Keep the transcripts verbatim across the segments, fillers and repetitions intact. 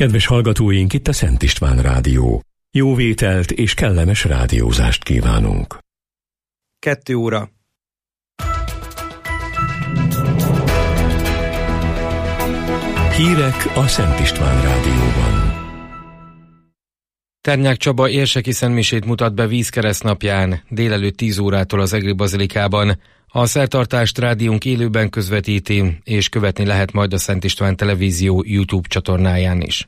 Kedves hallgatóink, itt a Szent István Rádió. Jó vételt és kellemes rádiózást kívánunk. Kettő óra. Hírek a Szent István Rádióban. Ternyák Csaba érseki szentmisét mutat be vízkeresztnapján, délelőtt tíz órától az Egri Bazilikában. A szertartást rádiónk élőben közvetíti, és követni lehet majd a Szent István Televízió YouTube csatornáján is.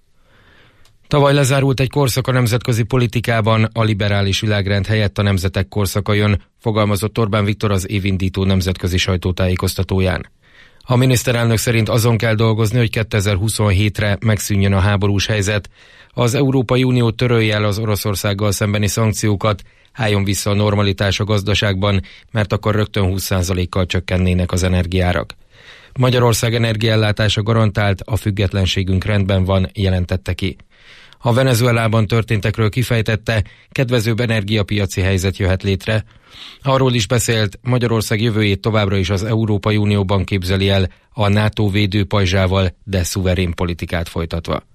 Tavaly lezárult egy korszak a nemzetközi politikában, a liberális világrend helyett a nemzetek korszaka jön, fogalmazott Orbán Viktor az évindító nemzetközi sajtótájékoztatóján. A miniszterelnök szerint azon kell dolgozni, hogy kétezer-huszonhétre megszűnjön a háborús helyzet, az Európai Unió törölje el az Oroszországgal szembeni szankciókat, álljon vissza a normalitás a gazdaságban, mert akkor rögtön húsz százalékkal csökkennének az energiárak. Magyarország energiaellátása garantált, a függetlenségünk rendben van, jelentette ki. A Venezuelában történtekről kifejtette, kedvezőbb energiapiaci helyzet jöhet létre. Arról is beszélt, Magyarország jövőjét továbbra is az Európai Unióban képzeli el, a NATO védőpajzsával, de szuverén politikát folytatva.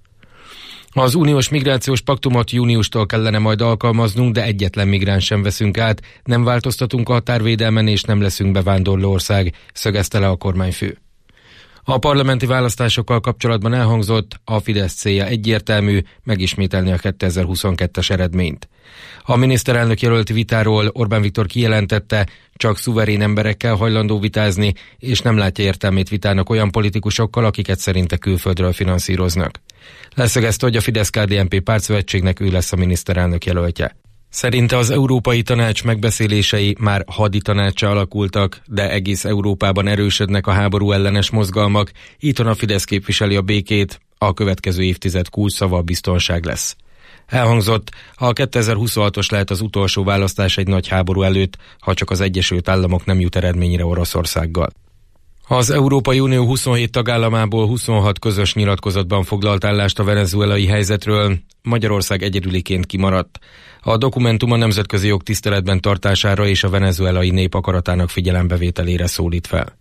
Az uniós migrációs paktumot júniustól kellene majd alkalmaznunk, de egyetlen migráns sem veszünk át, nem változtatunk a határvédelmen és nem leszünk bevándorló ország, szögezte le a kormányfő. A parlamenti választásokkal kapcsolatban elhangzott, a Fidesz célja egyértelmű, megismételni a kétezer-huszonkettes eredményt. A miniszterelnök jelölti vitáról Orbán Viktor kijelentette, csak szuverén emberekkel hajlandó vitázni, és nem látja értelmét vitának olyan politikusokkal, akiket szerinte külföldről finanszíroznak. Leszögezte, hogy a Fidesz-ká dé en pé pártszövetségnek ő lesz a miniszterelnök jelöltje. Szerinte az Európai Tanács megbeszélései már hadi tanáccsá alakultak, de egész Európában erősödnek a háború ellenes mozgalmak, itthon a Fidesz képviseli a békét, a következő évtized kulcsszava a biztonság lesz. Elhangzott, a kétezer-huszonhatos lehet az utolsó választás egy nagy háború előtt, ha csak az Egyesült Államok nem jut eredményre Oroszországgal. Az Európai Unió huszonhét tagállamából huszonhat közös nyilatkozatban foglalt állást a venezuelai helyzetről, Magyarország egyedüliként kimaradt. A dokumentum a nemzetközi jog tiszteletben tartására és a venezuelai nép akaratának figyelembevételére szólít fel.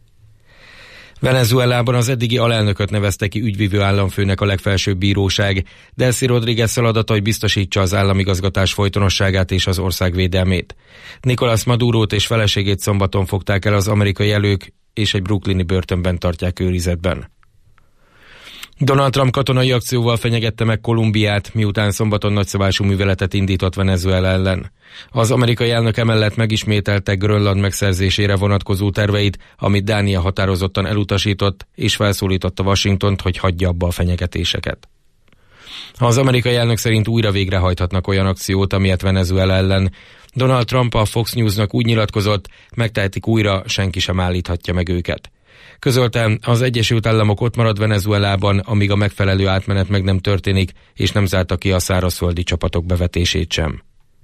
Venezuelában az eddigi alelnököt nevezte ki ügyvivő államfőnek a legfelsőbb bíróság, Delcy Rodríguez feladata, hogy biztosítsa az államigazgatás folytonosságát és az ország védelmét. Nicolás Madurót és feleségét szombaton fogták el az amerikai elők, és egy brooklyni börtönben tartják őrizetben. Donald Trump katonai akcióval fenyegette meg Kolumbiát, miután szombaton nagyszabású műveletet indított Venezuela ellen. Az amerikai elnök emellett megismételte Grönland megszerzésére vonatkozó terveit, amit Dánia határozottan elutasított, és felszólította Washingtont, hogy hagyja abba a fenyegetéseket. Az amerikai elnök szerint újra végrehajthatnak olyan akciót, amilyet Venezuela ellen. Donald Trump a Fox Newsnak úgy nyilatkozott, megtehetik újra, senki sem állíthatja meg őket. Közölte, az Egyesült Államok ott marad Venezuelában, amíg a megfelelő átmenet meg nem történik, és nem zárta ki a szárazföldi csapatok bevetését sem.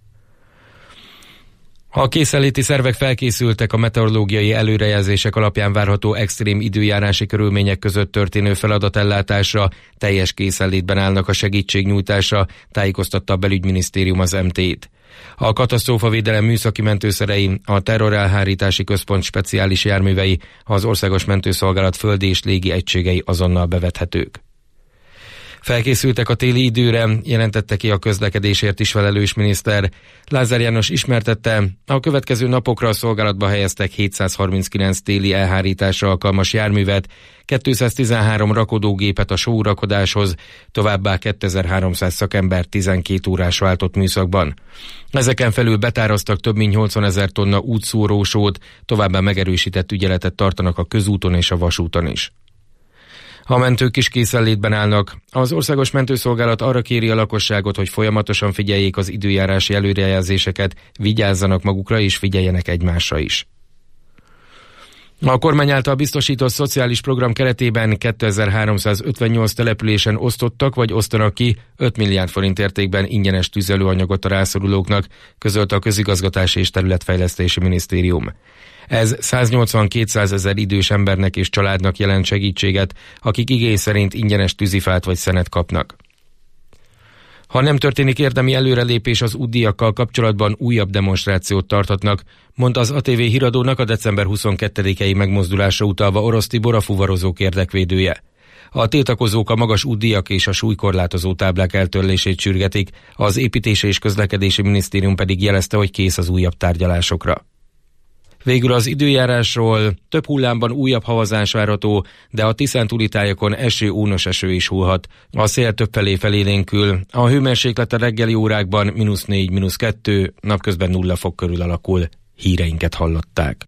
A készenléti szervek felkészültek a meteorológiai előrejelzések alapján várható extrém időjárási körülmények között történő feladatellátásra, teljes készenlétben állnak a segítségnyújtásra, tájékoztatta a belügyminisztérium az em té í-t. A katasztrófavédelem műszaki mentőszerei, a terrorelhárítási központ speciális járművei, az országos mentőszolgálat földi és légi egységei azonnal bevethetők. Felkészültek a téli időre, jelentette ki a közlekedésért is felelős miniszter. Lázár János ismertette, a következő napokra a szolgálatba helyeztek hétszázharminckilenc téli elhárításra alkalmas járművet, kétszáztizenhárom rakodógépet a sórakodáshoz, továbbá kétezer-háromszáz szakember tizenkét órás váltott műszakban. Ezeken felül betáraztak több mint nyolcvanezer tonna útszórósót, továbbá megerősített ügyeletet tartanak a közúton és a vasúton is. A mentők is készenlétben állnak. Az Országos Mentőszolgálat arra kéri a lakosságot, hogy folyamatosan figyeljék az időjárási előrejelzéseket, vigyázzanak magukra és figyeljenek egymásra is. A kormány által biztosított szociális program keretében kétezer-háromszázötvennyolc településen osztottak vagy osztanak ki öt milliárd forint értékben ingyenes tüzelőanyagot a rászorulóknak, közölte a Közigazgatási és Területfejlesztési Minisztérium. Ez száznyolcvan-kétszázezer idős embernek és családnak jelent segítséget, akik igény szerint ingyenes tűzifát vagy szenet kapnak. Ha nem történik érdemi előrelépés az útdíjakkal kapcsolatban, újabb demonstrációt tarthatnak, mondta az á té vé híradónak a december huszonkettedikei megmozdulásra utalva Orosz Tibor, a fuvarozók érdekvédője. A tiltakozók a magas útdíjak és a súlykorlátozó táblák eltörlését sürgetik, az Építési és Közlekedési Minisztérium pedig jelezte, hogy kész az újabb tárgyalásokra. Végül az időjárásról: több hullámban újabb havazás várható, de a Tiszántúli tájakon eső, ónos eső is hullhat. A szél többfelé felélénkül, a hőmérséklet a reggeli órákban mínusz négy, mínusz kettő, napközben nulla fok körül alakul. Híreinket hallották.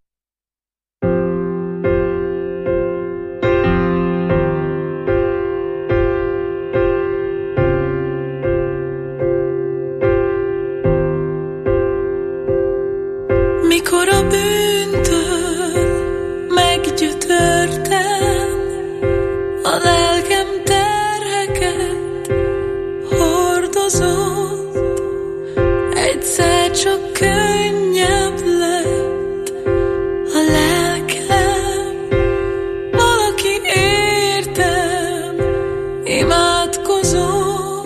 Mikor a bűntől meggyötörtem, a lelkem terheket hordozott, egyszer csak könnyebb lett a lelkem, valaki értem imádkozott.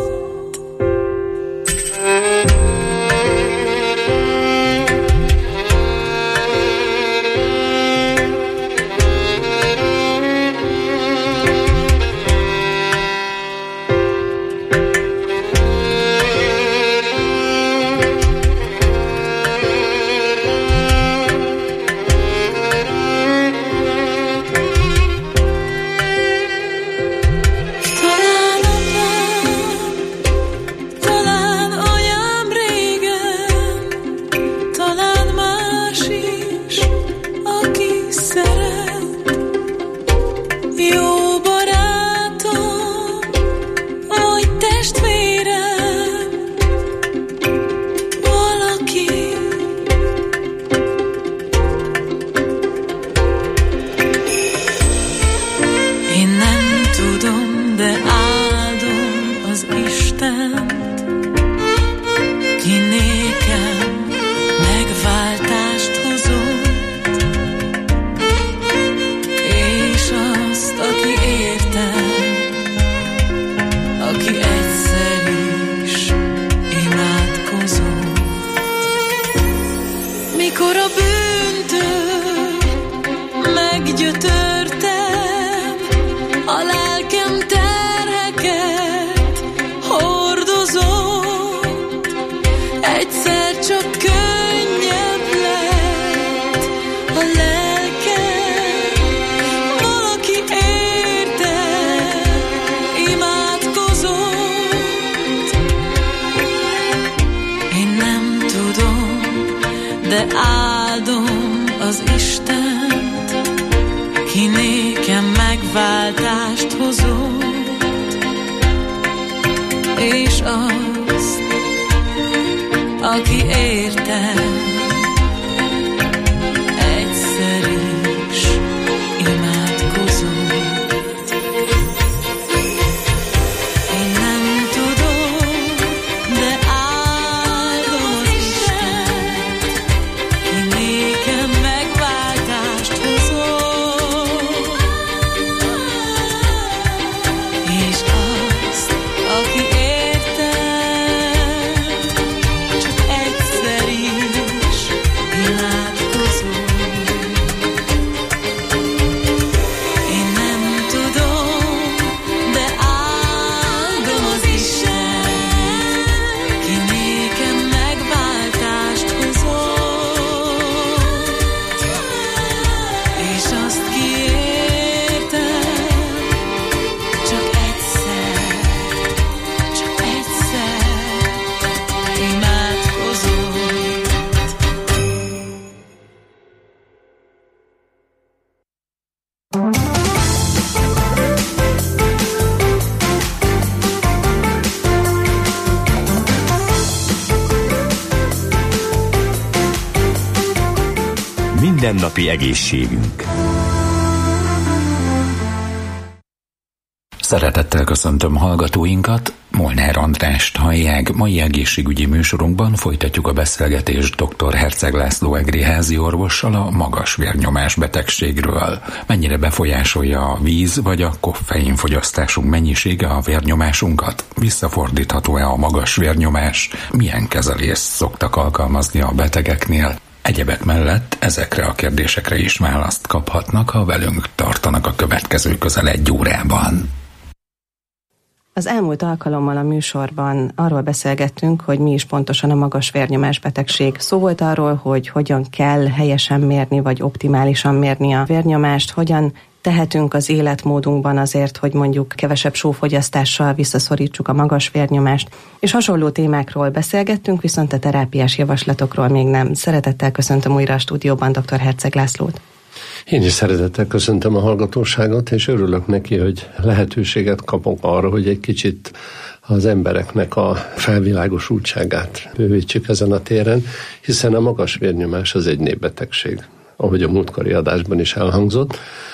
Mindennapi egészségünk. Szeretettel köszöntöm hallgatóinkat, Molnár Andrást hallják. Mai egészségügyi műsorunkban folytatjuk a beszélgetést dr. Herceg László egri házi orvossal a magas vérnyomás betegségről. Mennyire befolyásolja a víz vagy a koffein fogyasztásunk mennyisége a vérnyomásunkat? Visszafordítható-e a magas vérnyomás? Milyen kezelést szoktak alkalmazni a betegeknél? Egyebek mellett ezekre a kérdésekre is választ kaphatnak, ha velünk tartanak a következő közel egy órában. Az elmúlt alkalommal a műsorban arról beszélgettünk, hogy mi is pontosan a magas vérnyomás betegség. Szó volt arról, hogy hogyan kell helyesen mérni, vagy optimálisan mérni a vérnyomást, hogyan tehetünk az életmódunkban azért, hogy mondjuk kevesebb sófogyasztással visszaszorítsuk a magas vérnyomást. És hasonló témákról beszélgettünk, viszont a terápiás javaslatokról még nem. Szeretettel köszöntöm újra a stúdióban dr. Herceg Lászlót. Én is szeretettel köszöntöm a hallgatóságot, és örülök neki, hogy lehetőséget kapok arra, hogy egy kicsit az embereknek a felvilágosultságát bővítsük ezen a téren, hiszen a magas vérnyomás az egy népbetegség, ahogy a múltkori adásban is elhangzott,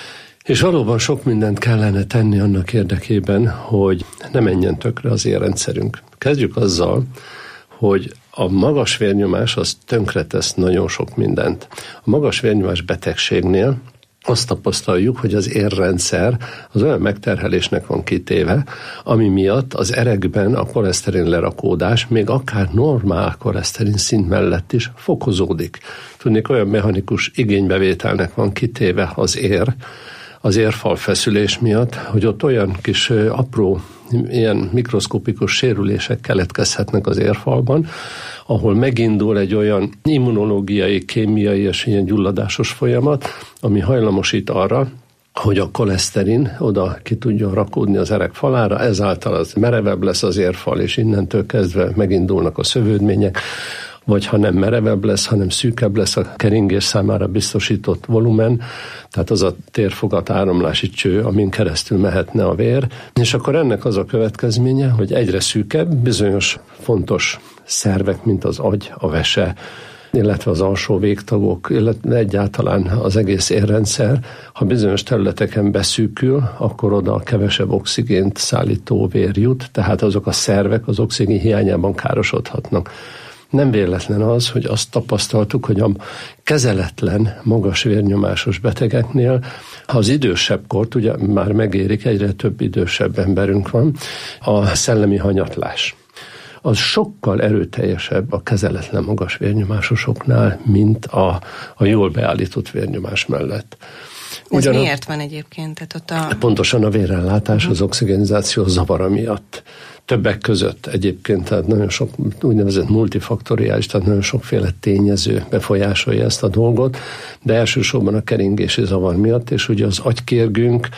és valóban sok mindent kellene tenni annak érdekében, hogy ne menjen tökre az érrendszerünk. Kezdjük azzal, hogy a magas vérnyomás az tönkretesz nagyon sok mindent. A magas vérnyomás betegségnél azt tapasztaljuk, hogy az érrendszer az olyan megterhelésnek van kitéve, ami miatt az erekben a koleszterin lerakódás még akár normál koleszterin szint mellett is fokozódik. Tudnék, olyan mechanikus igénybevételnek van kitéve az ér, az érfal feszülés miatt, hogy ott olyan kis apró, ilyen mikroszkopikus sérülések keletkezhetnek az érfalban, ahol megindul egy olyan immunológiai, kémiai és ilyen gyulladásos folyamat, ami hajlamosít arra, hogy a koleszterin oda ki tudjon rakódni az erek falára, ezáltal az merevebb lesz az érfal, és innentől kezdve megindulnak a szövődmények, vagy ha nem merevebb lesz, hanem szűkebb lesz a keringés számára biztosított volumen, tehát az a térfogat áramlási cső, amin keresztül mehetne a vér, és akkor ennek az a következménye, hogy egyre szűkebb, bizonyos fontos szervek, mint az agy, a vese, illetve az alsó végtagok, illetve egyáltalán az egész érrendszer, ha bizonyos területeken beszűkül, akkor oda kevesebb oxigént szállító vér jut, tehát azok a szervek az oxigén hiányában károsodhatnak. Nem véletlen az, hogy azt tapasztaltuk, hogy a kezeletlen, magas vérnyomásos betegeknél az idősebb kort, ugye már megérik, egyre több idősebb emberünk van, a szellemi hanyatlás. Az sokkal erőteljesebb a kezeletlen magas vérnyomásosoknál, mint a, a jól beállított vérnyomás mellett. Ez Ugyan miért van egyébként? Tehát ott a... Pontosan a vérellátás, uh-huh. az oxigenizáció zavara miatt. Többek között egyébként, tehát nagyon sok úgynevezett multifaktoriális, tehát nagyon sokféle tényező befolyásolja ezt a dolgot, de elsősorban a keringési zavar miatt, és ugye az agykérgünk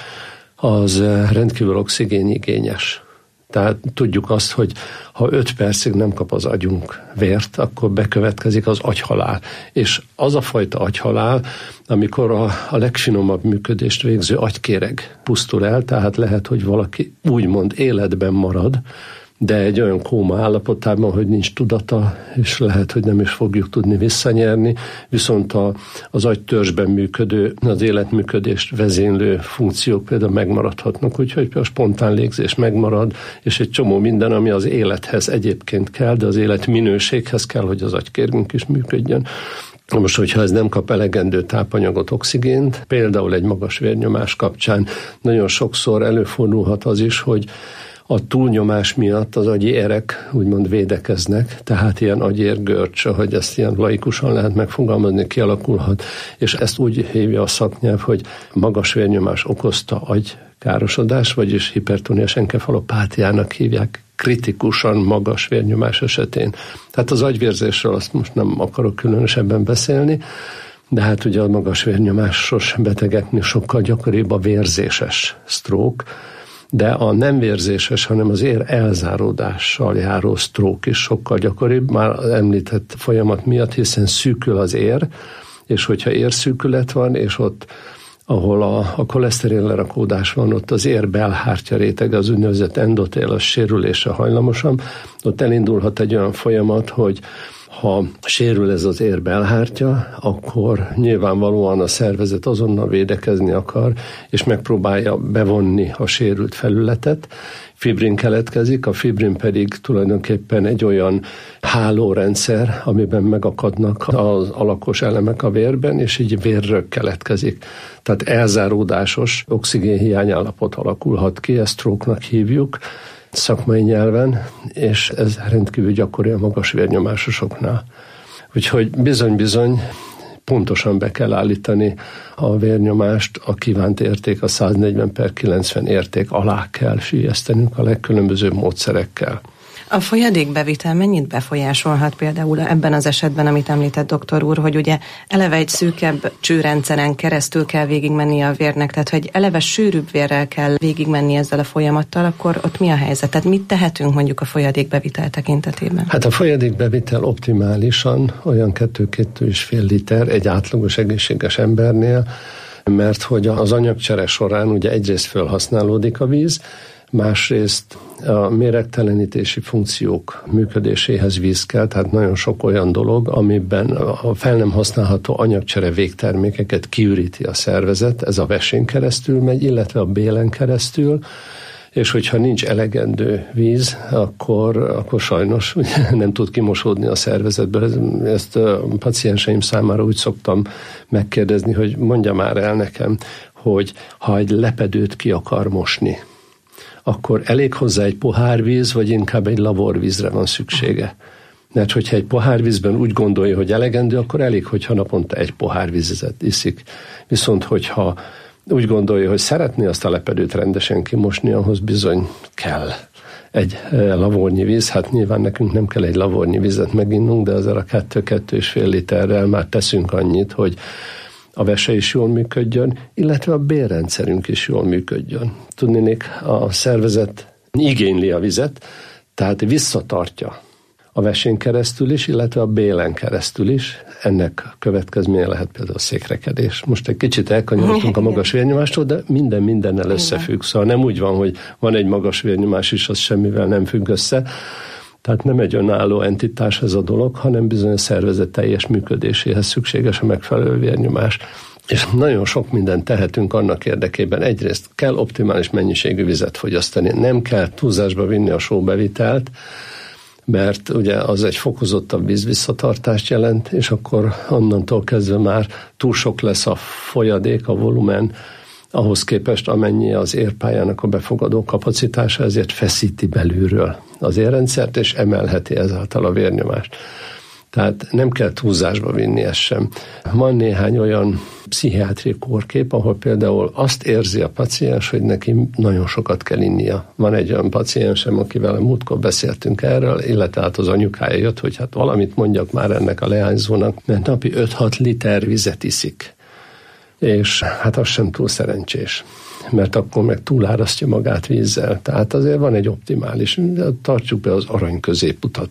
az rendkívül oxigénigényes. Tehát tudjuk azt, hogy ha öt percig nem kap az agyunk vért, akkor bekövetkezik az agyhalál. És az a fajta agyhalál, amikor a, a legfinomabb működést végző agykéreg pusztul el, tehát lehet, hogy valaki úgymond életben marad, de egy olyan kóma állapotában, hogy nincs tudata, és lehet, hogy nem is fogjuk tudni visszanyerni, viszont a, az agytörzsben működő, az életműködést vezénylő funkciók például megmaradhatnak, úgyhogy a spontán légzés megmarad, és egy csomó minden, ami az élethez egyébként kell, de az élet minőséghez kell, hogy az agykérgünk is működjön. Most, hogyha ez nem kap elegendő tápanyagot, oxigént, például egy magas vérnyomás kapcsán nagyon sokszor előfordulhat az is, hogy a túlnyomás miatt az agyi erek úgymond védekeznek, tehát ilyen agyérgörcs, ahogy ezt ilyen laikusan lehet megfogalmazni, kialakulhat, és ezt úgy hívja a szaknyelv, hogy magas vérnyomás okozta agykárosodás, vagyis hipertóniás enkefalopátiának hívják, kritikusan magas vérnyomás esetén. Tehát az agyvérzésről azt most nem akarok különösebben beszélni, de hát ugye a magas vérnyomásos betegeknél sokkal gyakoribb a vérzéses stroke, de a nem vérzéses, hanem az ér elzáródással járó stroke is sokkal gyakoribb, már az említett folyamat miatt, hiszen szűkül az ér, és hogyha érszűkület van, és ott, ahol a, a koleszterin lerakódás van, ott az ér belhártya rétege, az úgynevezett endotélos sérülése hajlamosan, ott elindulhat egy olyan folyamat, hogy ha sérül ez az ér belhártya, akkor nyilvánvalóan a szervezet azonnal védekezni akar, és megpróbálja bevonni a sérült felületet. Fibrin keletkezik, a fibrin pedig tulajdonképpen egy olyan hálórendszer, amiben megakadnak az alakos elemek a vérben, és így vérrög keletkezik. Tehát elzáródásos oxigénhiány állapot alakulhat ki, ezt stroke-nak hívjuk szakmai nyelven, és ez rendkívül gyakori a magas vérnyomásosoknál. Úgyhogy bizony-bizony pontosan be kell állítani a vérnyomást, a kívánt érték, a száznegyven per kilencven érték alá kell süllyesztenünk a legkülönbözőbb módszerekkel. A folyadékbevitel mennyit befolyásolhat például ebben az esetben, amit említett doktor úr, hogy ugye eleve egy szűkebb csőrendszeren keresztül kell végigmenni a vérnek, tehát hogy eleve sűrűbb vérrel kell végigmenni ezzel a folyamattal, akkor ott mi a helyzet? Tehát mit tehetünk mondjuk a folyadékbevitel tekintetében? Hát a folyadékbevitel optimálisan olyan kettő-kettő és fél liter egy átlagos egészséges embernél, mert hogy az anyagcsere során ugye egyrészt felhasználódik a víz, másrészt a méregtelenítési funkciók működéséhez víz kell, tehát nagyon sok olyan dolog, amiben a fel nem használható anyagcsere végtermékeket kiüríti a szervezet, ez a vesén keresztül megy, illetve a bélen keresztül, és hogyha nincs elegendő víz, akkor, akkor sajnos ugye, nem tud kimosódni a szervezetből. Ezt a pacienseim számára úgy szoktam megkérdezni, hogy mondja már el nekem, hogy ha egy lepedőt ki akar mosni, akkor elég hozzá egy pohárvíz, vagy inkább egy laborvízre van szüksége. Mert hogyha egy pohárvízben úgy gondolja, hogy elegendő, akkor elég, hogyha naponta egy pohárvizet iszik. Viszont hogyha úgy gondolja, hogy szeretné azt a lepedőt rendesen kimosni, ahhoz bizony kell egy lavornyi víz. Hát nyilván nekünk nem kell egy lavornyi vizet meginnunk, de ezzel a kettő-kettő és fél literrel már teszünk annyit, hogy a vese is jól működjön, illetve a bélrendszerünk is jól működjön. Tudnék, a szervezet igényli a vizet, tehát visszatartja a vesén keresztül is, illetve a bélen keresztül is. Ennek következménye lehet például a székrekedés. Most egy kicsit elkanyarodtunk a magas vérnyomástól, de minden mindennel összefügg. Szóval nem úgy van, hogy van egy magas vérnyomás is, az semmivel nem függ össze. Tehát nem egy önálló entitás ez a dolog, hanem bizony a szervezet teljes működéséhez szükséges a megfelelő vérnyomás. És nagyon sok mindent tehetünk annak érdekében. Egyrészt kell optimális mennyiségű vizet fogyasztani. Nem kell túlzásba vinni a sóbevitelt, mert ugye az egy fokozottabb vízvisszatartást jelent, és akkor onnantól kezdve már túl sok lesz a folyadék, a volumen, ahhoz képest amennyi az érpályának a befogadó kapacitása, ezért feszíti belülről az érrendszert, és emelheti ezáltal a vérnyomást. Tehát nem kell túlzásba vinni ezt sem. Van néhány olyan pszichiátriai kórkép, ahol például azt érzi a paciens, hogy neki nagyon sokat kell innia. Van egy olyan paciensem, akivel a múltkor beszéltünk erről, illetve hát az anyukája jött, hogy hát valamit mondjak már ennek a leányzónak, mert napi öt-hat liter vizet iszik. És hát az sem túl szerencsés, mert akkor meg túlárasztja magát vízzel. Tehát azért van egy optimális, tartsuk be az arany középutat.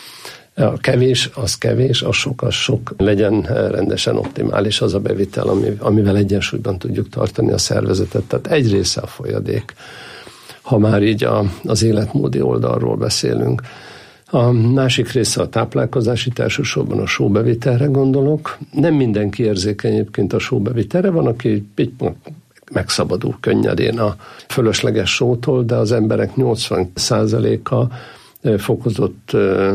A kevés, az kevés, a sok, az sok. Legyen rendesen optimális az a bevitel, amivel egyensúlyban tudjuk tartani a szervezetet. Tehát egy része a folyadék, ha már így a, az életmódi oldalról beszélünk. A másik része a táplálkozás, itt elsősorban a sóbevitelre gondolok. Nem mindenki érzékeny egyébként a sóbevitelre, van, aki megszabadul könnyedén a fölösleges sótól, de az emberek nyolcvan százaléka fokozott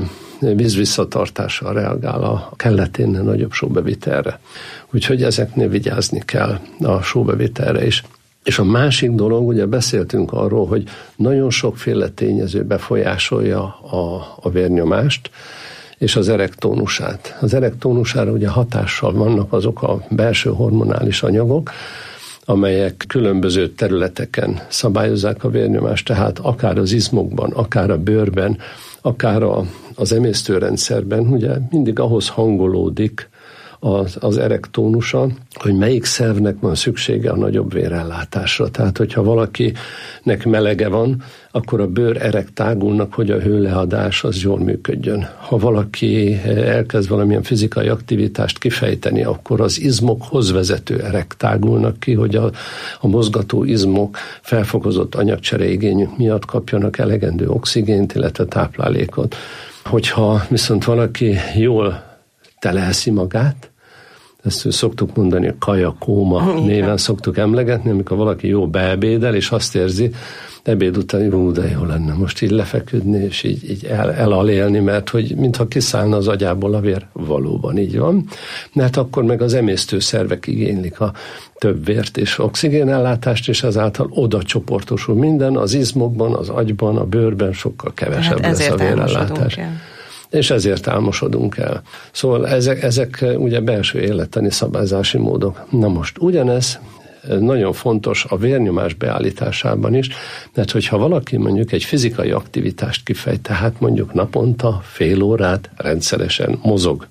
vízvisszatartással reagál a kelleténél nagyobb sóbevitelre. Úgyhogy ezeknél vigyázni kell a sóbevitelre is. És a másik dolog, ugye beszéltünk arról, hogy nagyon sokféle tényező befolyásolja a, a vérnyomást, és az erektónusát. Az erektónusára ugye hatással vannak azok a belső hormonális anyagok, amelyek különböző területeken szabályozzák a vérnyomást, tehát akár az izmokban, akár a bőrben, akár a, az emésztőrendszerben, ugye mindig ahhoz hangolódik az, az erektónusa, hogy melyik szervnek van szüksége a nagyobb vérellátásra. Tehát, hogyha valakinek melege van, akkor a bőr erektágulnak, hogy a hőleadás az jól működjön. Ha valaki elkezd valamilyen fizikai aktivitást kifejteni, akkor az izmokhoz vezető erektágulnak ki, hogy a, a mozgató izmok felfokozott anyagcsereigényük miatt kapjanak elegendő oxigént, illetve táplálékot. Hogyha viszont valaki jól teleeszi magát, ezt szoktuk mondani, a kajakóma néven szoktuk emlegetni, amikor valaki jó beebédel, és azt érzi, ebéd után, jó, de jó lenne most így lefeküdni, és így, így el, elalélni, mert hogy mintha kiszállna az agyából a vér, valóban így van, mert akkor meg az emésztőszervek igénylik a több vért és oxigénellátást, és ezáltal oda csoportosul minden, az izmokban, az agyban, a bőrben sokkal kevesebb hát lesz a vérellátás. és ezért álmosodunk el. Szóval ezek, ezek ugye belső élettani szabályzási módok. Na most ugyanez nagyon fontos a vérnyomás beállításában is, mert hogyha valaki mondjuk egy fizikai aktivitást kifejt, tehát mondjuk naponta fél órát rendszeresen mozog,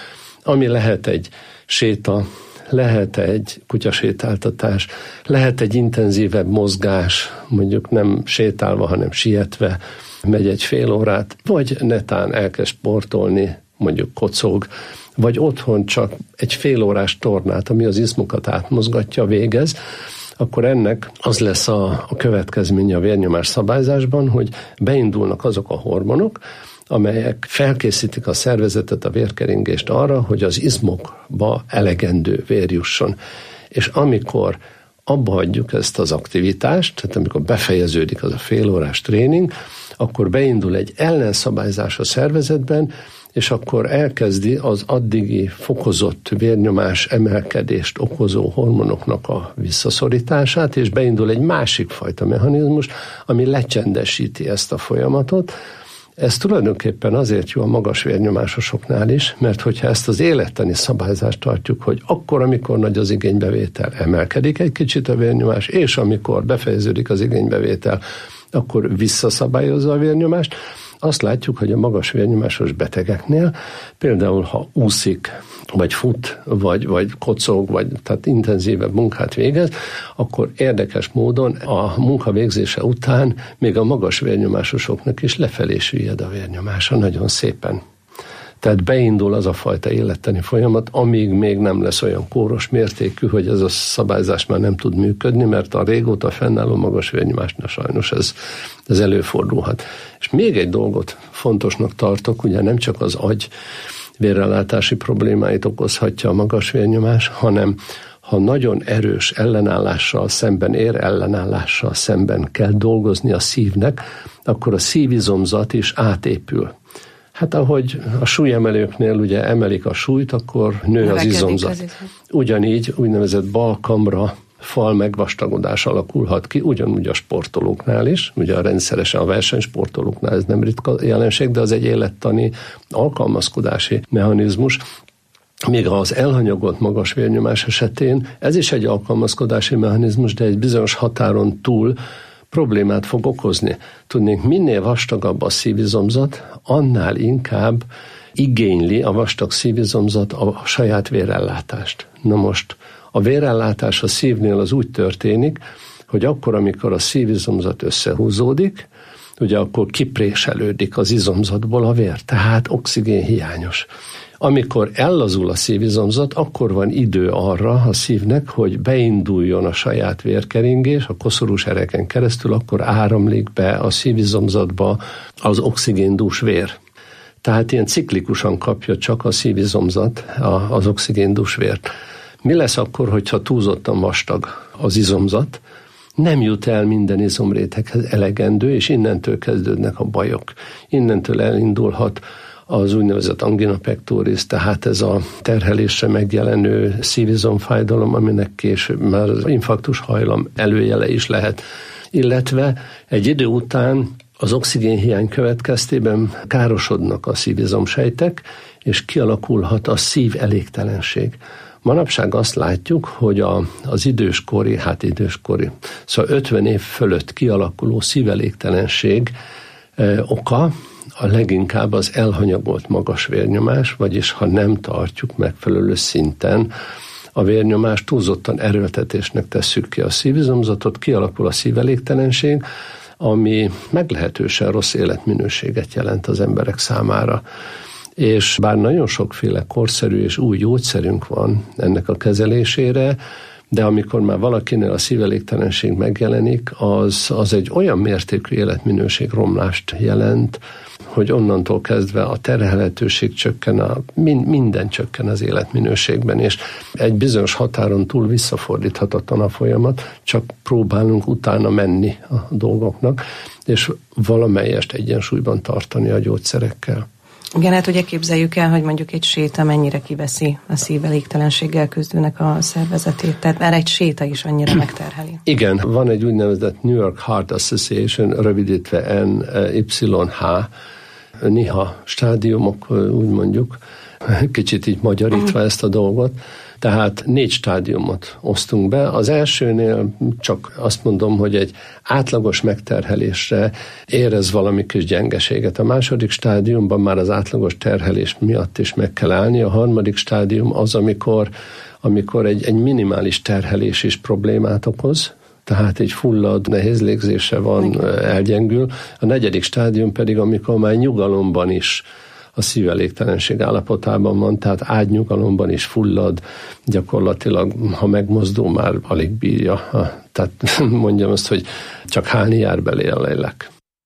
ami lehet egy séta, lehet egy kutyasétáltatás, lehet egy intenzívebb mozgás, mondjuk nem sétálva, hanem sietve, megy egy fél órát, vagy netán elkezd sportolni, mondjuk kocog, vagy otthon csak egy fél órás tornát, ami az izmokat átmozgatja, végez, akkor ennek az lesz a, a következménye a vérnyomás szabályzásban, hogy beindulnak azok a hormonok, amelyek felkészítik a szervezetet, a vérkeringést arra, hogy az izmokba elegendő vér jusson. És amikor abba hagyjuk ezt az aktivitást, tehát amikor befejeződik az a félórás tréning, akkor beindul egy ellenszabályzás a szervezetben, és akkor elkezdi az addigi fokozott vérnyomás emelkedést okozó hormonoknak a visszaszorítását, és beindul egy másik fajta mechanizmus, ami lecsendesíti ezt a folyamatot. Ez tulajdonképpen azért jó a magas vérnyomásosoknál is, mert hogyha ezt az élettani szabályzást tartjuk, hogy akkor, amikor nagy az igénybevétel, emelkedik egy kicsit a vérnyomás, és amikor befejeződik az igénybevétel, akkor visszaszabályozza a vérnyomást, azt látjuk, hogy a magas vérnyomásos betegeknél, például ha úszik, vagy fut, vagy, vagy kocog, vagy tehát intenzívebb munkát végez, akkor érdekes módon a munka végzése után még a magas vérnyomásosoknak is lefelé süllyed a vérnyomása nagyon szépen. Tehát beindul az a fajta élettani folyamat, amíg még nem lesz olyan kóros mértékű, hogy ez a szabályzás már nem tud működni, mert a régóta fennálló magas vérnyomásnál sajnos ez, ez előfordulhat. És még egy dolgot fontosnak tartok, ugye nem csak az agy vérellátási problémáit okozhatja a magas vérnyomás, hanem ha nagyon erős ellenállással szemben, ér ellenállással szemben kell dolgozni a szívnek, akkor a szívizomzat is átépül. Hát ahogy a súlyemelőknél ugye emelik a súlyt, akkor nő az izomzat. Ugyanígy úgynevezett balkamra fal megvastagodás alakulhat ki, ugyanúgy a sportolóknál is, ugye a rendszeresen a versenysportolóknál ez nem ritka jelenség, de az egy élettani alkalmazkodási mechanizmus. Még az elhanyagolt magas vérnyomás esetén ez is egy alkalmazkodási mechanizmus, de egy bizonyos határon túl problémát fog okozni. Tudnék, minél vastagabb a szívizomzat, annál inkább igényli a vastag szívizomzat a saját vérellátást. Na most a vérellátás a szívnél az úgy történik, hogy akkor, amikor a szívizomzat összehúzódik, ugye akkor kipréselődik az izomzatból a vér, tehát oxigén hiányos. Amikor ellazul a szívizomzat, akkor van idő arra a szívnek, hogy beinduljon a saját vérkeringés, a koszorús ereken keresztül, akkor áramlik be a szívizomzatba az oxigéndús vér. Tehát ilyen ciklikusan kapja csak a szívizomzat az oxigéndús vért. Mi lesz akkor, hogyha túlzottan vastag az izomzat? Nem jut el minden izomréteghez elegendő, és innentől kezdődnek a bajok. Innentől elindulhat az úgynevezett angina pectoris, tehát ez a terhelésre megjelenő szívizomfájdalom, aminek később már az infarktus hajlam előjele is lehet. Illetve egy idő után az oxigénhiány következtében károsodnak a szívizomsejtek, és kialakulhat a szív elégtelenség. Manapság azt látjuk, hogy a, az időskori, hát időskori, szóval ötven év fölött kialakuló szívelégtelenség e, oka a leginkább az elhanyagolt magas vérnyomás, vagyis ha nem tartjuk megfelelő szinten a vérnyomást, túlzottan erőltetésnek tesszük ki a szívizomzatot, kialakul a szívelégtelenség, ami meglehetősen rossz életminőséget jelent az emberek számára. És bár nagyon sokféle korszerű és új gyógyszerünk van ennek a kezelésére, de amikor már valakinél a szívelégtelenség megjelenik, az, az egy olyan mértékű életminőség romlást jelent, hogy onnantól kezdve a terhelhetőség csökken, a, minden csökken az életminőségben, és egy bizonyos határon túl visszafordíthatatlan a folyamat, csak próbálunk utána menni a dolgoknak, és valamelyest egyensúlyban tartani a gyógyszerekkel. Igen, hát ugye képzeljük el, hogy mondjuk egy séta mennyire kiveszi a szívelégtelenséggel küzdőnek a szervezetét, tehát már egy séta is annyira megterheli. Igen, van egy úgynevezett New York Heart Association, rövidítve N Y H, niha stádiumok, úgy mondjuk, kicsit így magyarítva ezt a dolgot. Tehát négy stádiumot osztunk be. Az elsőnél csak azt mondom, hogy egy átlagos megterhelésre érez valami kis gyengeséget. A második stádiumban már az átlagos terhelés miatt is meg kell állni. A harmadik stádium az, amikor, amikor egy, egy minimális terhelés is problémát okoz, tehát egy fullad, nehéz légzése van, elgyengül. A negyedik stádium pedig, amikor már nyugalomban is a szívelégtelenség állapotában van, tehát ágynyugalomban is fullad, gyakorlatilag, ha megmozdul, már alig bírja. Tehát mondjam azt, hogy csak hálni jár belé a lélek.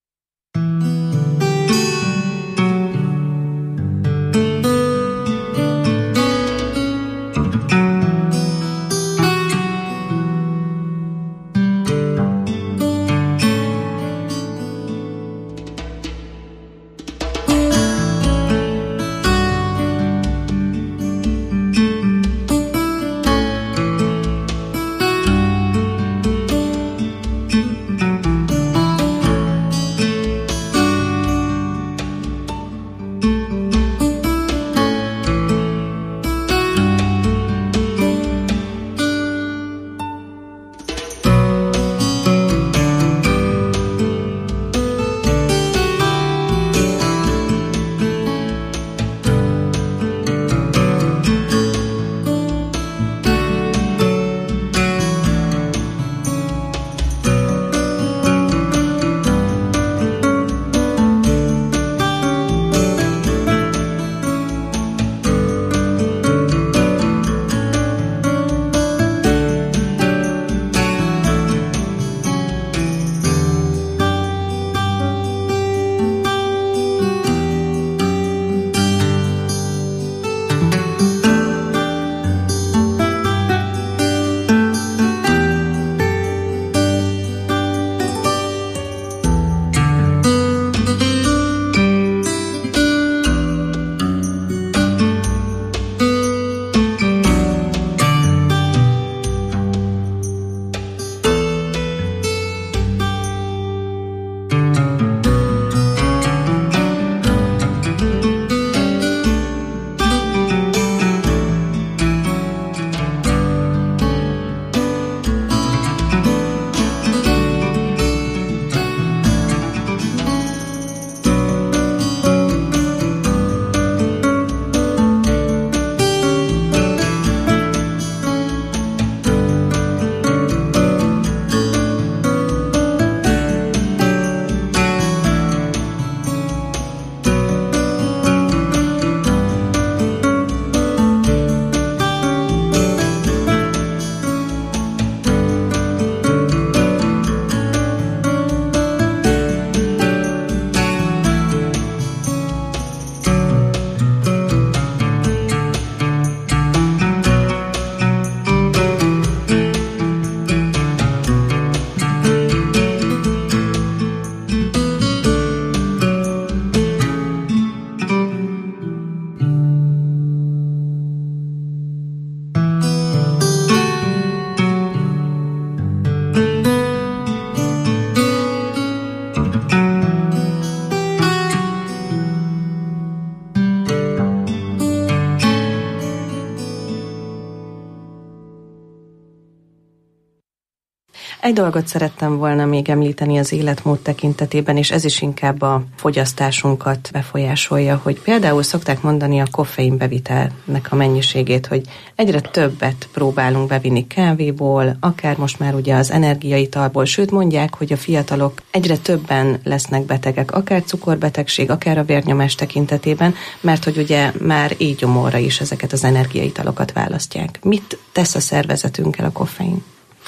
Egy dolgot szerettem volna még említeni az életmód tekintetében, és ez is inkább a fogyasztásunkat befolyásolja, hogy például szokták mondani a koffeinbevitelnek a mennyiségét, hogy egyre többet próbálunk bevinni kávéból, akár most már ugye az energiaitalból, sőt mondják, hogy a fiatalok egyre többen lesznek betegek, akár cukorbetegség, akár a vérnyomás tekintetében, mert hogy ugye már éjgyomorra is ezeket az energiaitalokat választják. Mit tesz a szervezetünkkel a koffein?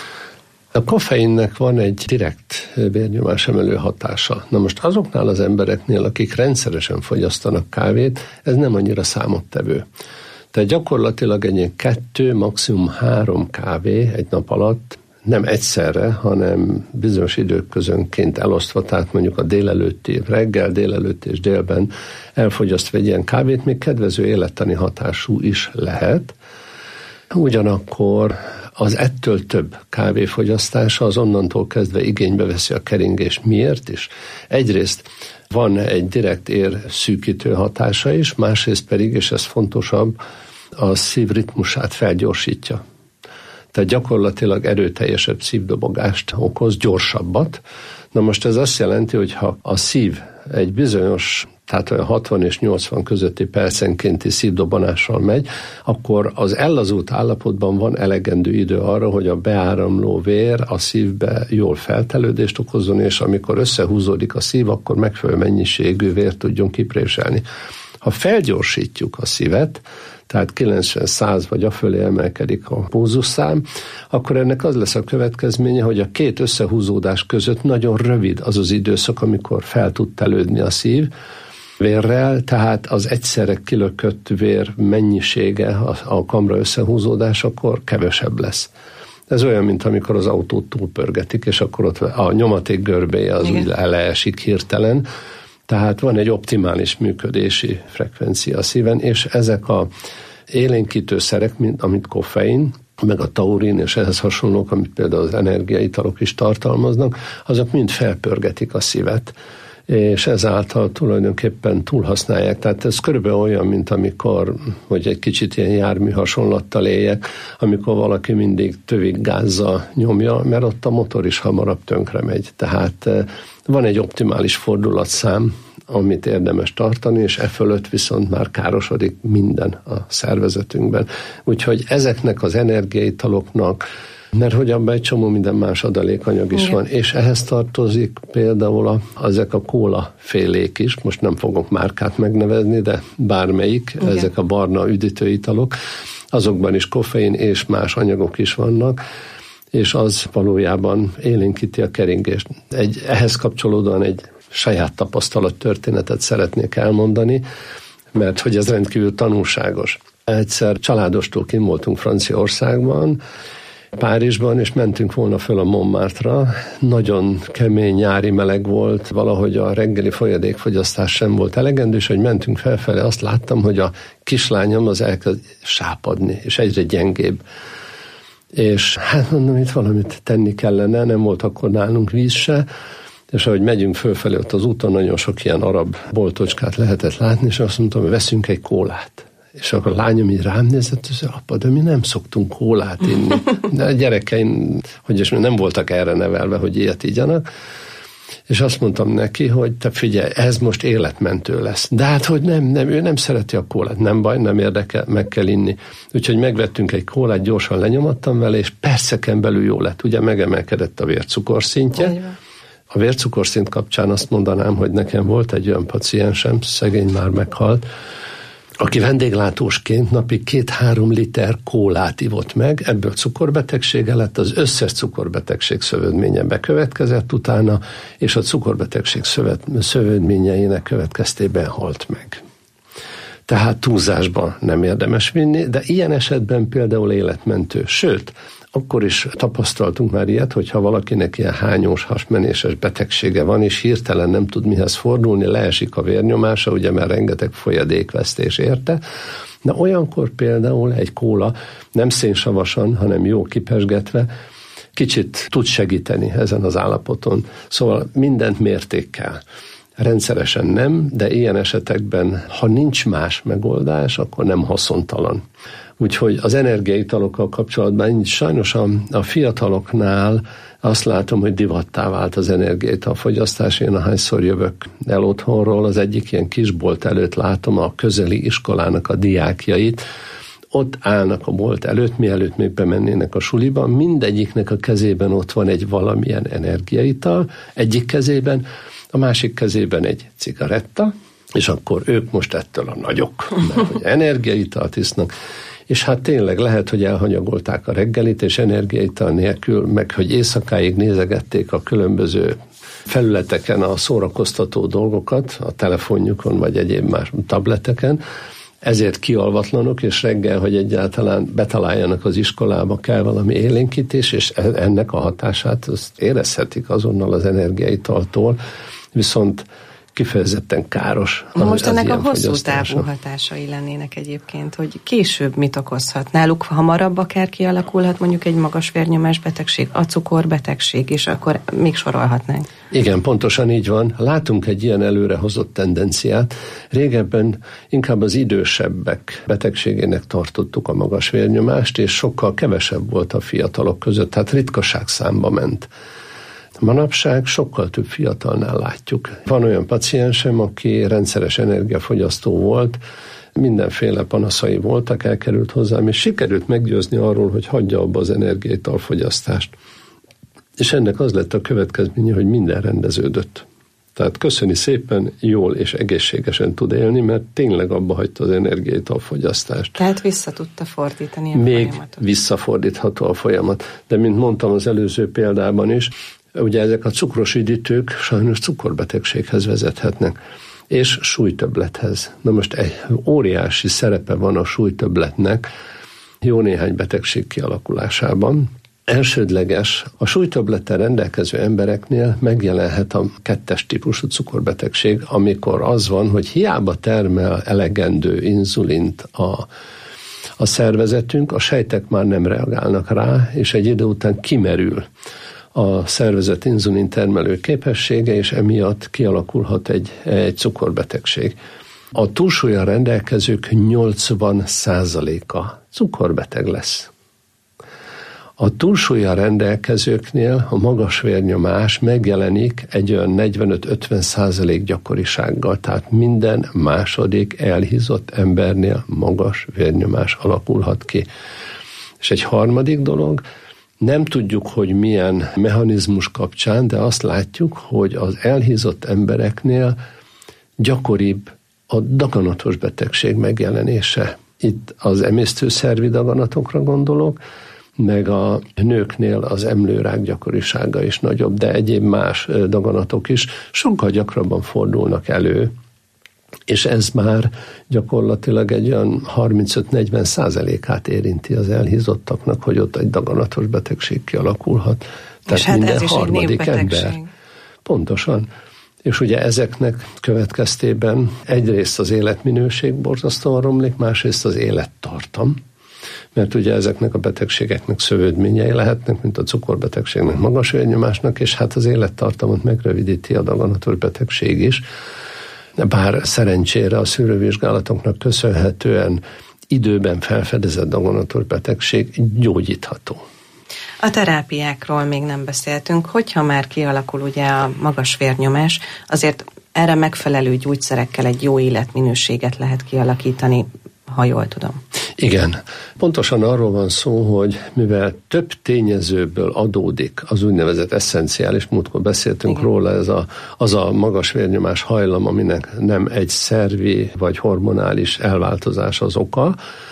A koffeinnek van egy direkt vérnyomás emelő hatása. Na most azoknál az embereknél, akik rendszeresen fogyasztanak kávét, ez nem annyira számottevő. Tehát gyakorlatilag egy ilyen kettő, maximum három kávé egy nap alatt, nem egyszerre, hanem bizonyos idők közönként elosztva, tehát mondjuk a délelőtti, reggel, délelőtt és délben elfogyasztva egy ilyen kávét, még kedvező élettani hatású is lehet. Ugyanakkor az ettől több kávéfogyasztása az onnantól kezdve igénybe veszi a keringés. Miért is? Egyrészt van egy direkt érszűkítő hatása is, másrészt pedig, és ez fontosabb, a szív ritmusát felgyorsítja. Tehát gyakorlatilag erőteljesebb szívdobogást okoz, gyorsabbat. Na most ez azt jelenti, hogy ha a szív egy bizonyos, tehát olyan hatvan és nyolcvan közötti percenkénti szívdobanással megy, akkor az ellazult állapotban van elegendő idő arra, hogy a beáramló vér a szívbe jól feltelődést okozzon, és amikor összehúzódik a szív, akkor megfelelő mennyiségű vért tudjon kipréselni. Ha felgyorsítjuk a szívet, tehát kilencven-száz vagy afölé emelkedik a pulzusszám, akkor ennek az lesz a következménye, hogy a két összehúzódás között nagyon rövid az az időszak, amikor fel tud telődni a szív vérrel, tehát az egyszerre kilökött vér mennyisége a kamra összehúzódásakor kevesebb lesz. Ez olyan, mint amikor az autót túlpörgetik, és akkor ott a nyomaték görbéje az úgy leesik hirtelen. Tehát van egy optimális működési frekvencia a szíven, és ezek a élénkítőszerek, mint amit koffein, meg a taurin és ehhez hasonlók, amit például az energiaitalok is tartalmaznak, azok mind felpörgetik a szívet, és ezáltal tulajdonképpen túlhasználják. Tehát ez körülbelül olyan, mint amikor, hogy egy kicsit ilyen jármű hasonlattal éljek, amikor valaki mindig töviggázzal nyomja, mert ott a motor is hamarabb tönkre megy. Tehát van egy optimális fordulatszám, amit érdemes tartani, és e fölött viszont már károsodik minden a szervezetünkben. Úgyhogy ezeknek az energiaitaloknak, mert hogy abban egy csomó minden más adalékanyag is Igen. van, és ehhez tartozik például a, ezek a kóla félék is, most nem fogok márkát megnevezni, de bármelyik, Igen. ezek a barna üdítőitalok, azokban is koffein és más anyagok is vannak, és az valójában élénkíti a keringést. Egy, ehhez kapcsolódóan egy saját tapasztalat történetet szeretnék elmondani, mert hogy ez rendkívül tanulságos. Egyszer családostól kint voltunk Franciaországban, Párizsban, és mentünk volna föl a Montmartre-ra. Nagyon kemény nyári meleg volt, valahogy a reggeli folyadékfogyasztás sem volt elegendő, és hogy mentünk felfelé, azt láttam, hogy a kislányom az elkezd sápadni, és egyre gyengébb. És hát mondom, itt valamit tenni kellene, nem volt akkor nálunk víz se, és ahogy megyünk fölfelé, ott az úton nagyon sok ilyen arab boltocskát lehetett látni, és azt mondtam, hogy veszünk egy kólát. És akkor a lányom így rám nézett, és apa, de mi nem szoktunk kólát inni. De a gyerekeim, hogy is nem voltak erre nevelve, hogy ilyet igyanak. És azt mondtam neki, hogy te figyelj, ez most életmentő lesz. De hát, hogy nem, nem, ő nem szereti a kólát. Nem baj, nem érdekel, meg kell inni. Úgyhogy megvettünk egy kólát, gyorsan lenyomattam vele, és perceken belül jó lett. Ugye megemelkedett a vércukorszintje. A vércukorszint kapcsán azt mondanám, hogy nekem volt egy olyan paciensem, szegény már meghalt, aki vendéglátósként napi két-három liter kólát ivott meg, ebből cukorbetegsége lett, az összes cukorbetegség szövődménye bekövetkezett utána, és a cukorbetegség szövet, szövődményeinek következtében halt meg. Tehát túlzásba nem érdemes vinni, de ilyen esetben például életmentő. Sőt, akkor is tapasztaltunk már ilyet, hogyha valakinek ilyen hányós, hasmenéses betegsége van, és hirtelen nem tud mihez fordulni, leesik a vérnyomása, ugye már rengeteg folyadékvesztés érte. Na olyankor például egy kóla nem szénsavasan, hanem jó kipesgetve, kicsit tud segíteni ezen az állapoton. Szóval mindent mértékkel. Rendszeresen nem, de ilyen esetekben, ha nincs más megoldás, akkor nem haszontalan. Úgyhogy az energiaitalokkal kapcsolatban sajnos a, a fiataloknál azt látom, hogy divattá vált az energiaitalfogyasztás. Én ahányszor jövök el otthonról, az egyik ilyen kisbolt előtt látom a közeli iskolának a diákjait, ott állnak a bolt előtt, mielőtt még bemennének a suliba, mindegyiknek a kezében ott van egy valamilyen energiaital, egyik kezében, a másik kezében egy cigaretta, és akkor ők most ettől a nagyok, mert hogy energiaitalt isznak, és hát tényleg lehet, hogy elhanyagolták a reggelit, és energiaital nélkül, meg hogy éjszakáig nézegették a különböző felületeken a szórakoztató dolgokat, a telefonjukon, vagy egyéb más tableteken, ezért kialvatlanok, és reggel, hogy egyáltalán betaláljanak az iskolába, kell valami élénkítés, és ennek a hatását azt érezhetik azonnal az energiaitaltól, viszont kifejezetten káros. Na most ennek a hosszú távú hatásai lennének egyébként, hogy később mit okozhat. Náluk hamarabb akár kialakulhat mondjuk egy magas vérnyomás betegség, a cukorbetegség, és akkor még sorolhatnánk. Igen, pontosan így van. Látunk egy ilyen előrehozott tendenciát. Régebben inkább az idősebbek betegségének tartottuk a magas vérnyomást, és sokkal kevesebb volt a fiatalok között, tehát ritkaság számba ment. Manapság sokkal több fiatalnál látjuk. Van olyan paciensem, aki rendszeres energiafogyasztó volt, mindenféle panaszai voltak, elkerült hozzám, és sikerült meggyőzni arról, hogy hagyja abba az energiaitalfogyasztást. És ennek az lett a következménye, hogy minden rendeződött. Tehát köszöni szépen, jól és egészségesen tud élni, mert tényleg abba hagyta az energiaitalfogyasztást. Tehát vissza tudta fordítani a Még folyamatot. Visszafordítható a folyamat. De mint mondtam az előző példában is, ugye ezek a cukros üdítők sajnos cukorbetegséghez vezethetnek, és súlytöbblethez. Na most egy óriási szerepe van a súlytöbbletnek jó néhány betegség kialakulásában. Elsődleges, a súlytöbblettel rendelkező embereknél megjelenhet a kettes típusú cukorbetegség, amikor az van, hogy hiába termel elegendő inzulint a, a szervezetünk, a sejtek már nem reagálnak rá, és egy idő után kimerül a szervezet inzulin termelő képessége, és emiatt kialakulhat egy, egy cukorbetegség. A túlsúllyal rendelkezők nyolcvan százaléka cukorbeteg lesz. A túlsúllyal rendelkezőknél a magas vérnyomás megjelenik egy olyan negyvenöt-ötven százalék gyakorisággal, tehát minden második elhízott embernél magas vérnyomás alakulhat ki. És egy harmadik dolog, nem tudjuk, hogy milyen mechanizmus kapcsán, de azt látjuk, hogy az elhízott embereknél gyakoribb a daganatos betegség megjelenése. Itt az emésztőszervi daganatokra gondolok, meg a nőknél az emlőrák gyakorisága is nagyobb, de egyéb más daganatok is sokkal gyakrabban fordulnak elő, és ez már gyakorlatilag egy olyan harmincöt-negyven százalékát érinti az elhízottaknak, hogy ott egy daganatos betegség kialakulhat. Tehát hát minden harmadik ember. Pontosan. És ugye ezeknek következtében egyrészt az életminőség borzasztóan romlik, másrészt az élettartam, mert ugye ezeknek a betegségeknek szövődményei lehetnek, mint a cukorbetegségnek, magas vérnyomásnak, és hát az élettartamot megrövidíti a daganatos betegség is. Bár szerencsére a szűrővizsgálatoknak köszönhetően időben felfedezett daganatos betegség gyógyítható. A terápiákról még nem beszéltünk, hogyha már kialakul ugye a magas vérnyomás, azért erre megfelelő gyógyszerekkel egy jó életminőséget lehet kialakítani, ha jól tudom. Igen. Pontosan arról van szó, hogy mivel több tényezőből adódik az úgynevezett esszenciális, múltkor beszéltünk Igen. róla, ez a, az a magas vérnyomás hajlam, aminek nem egy szervi vagy hormonális elváltozás az oka,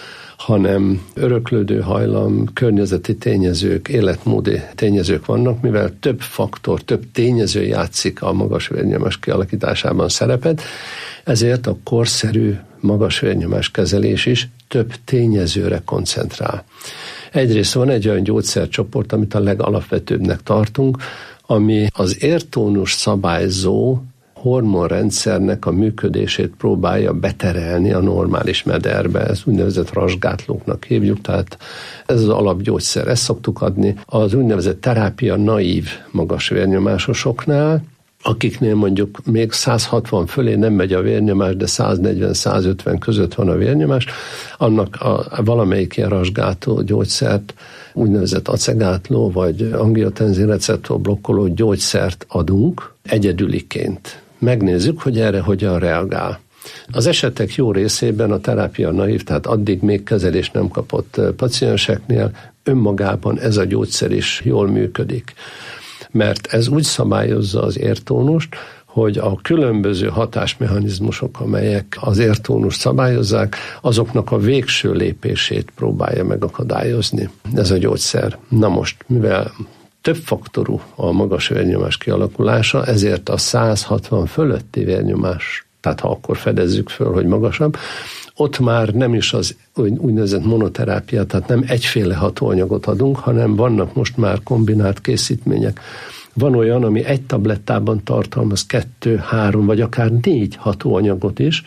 hanem öröklődő hajlam, környezeti tényezők, életmódi tényezők vannak, mivel több faktor, több tényező játszik a magas vérnyomás kialakításában szerepet, ezért a korszerű magas vérnyomás kezelés is több tényezőre koncentrál. Egyrészt van egy olyan gyógyszercsoport, amit a legalapvetőbbnek tartunk, ami az értónus szabályzó hormonrendszernek a működését próbálja beterelni a normális mederbe. Ez úgynevezett rasgátlóknak hívjuk, tehát ez az alapgyógyszer. Ezt szoktuk adni az úgynevezett terápia naív magas vérnyomásosoknál, akiknél mondjuk még száz hatvan fölé nem megy a vérnyomás, de száznegyven-száz ötven között van a vérnyomás, annak a valamelyik ilyen rasgátó gyógyszert, úgynevezett acegátló vagy angiotenzin receptor blokkoló gyógyszert adunk egyedüliként. Megnézzük, hogy erre hogyan reagál. Az esetek jó részében a terápia naív, tehát addig még kezelést nem kapott pacienseknél önmagában ez a gyógyszer is jól működik. Mert ez úgy szabályozza az értónust, hogy a különböző hatásmechanizmusok, amelyek az értónust szabályozzák, azoknak a végső lépését próbálja megakadályozni ez a gyógyszer. Na most, mivel több faktorú a magas vérnyomás kialakulása, ezért a száz hatvan fölötti vérnyomás, tehát ha akkor fedezzük föl, hogy magasabb, ott már nem is az úgynevezett monoterápia, tehát nem egyféle hatóanyagot adunk, hanem vannak most már kombinált készítmények, Van olyan, ami egy tablettában tartalmaz kettő, három, vagy akár négy hatóanyagot is.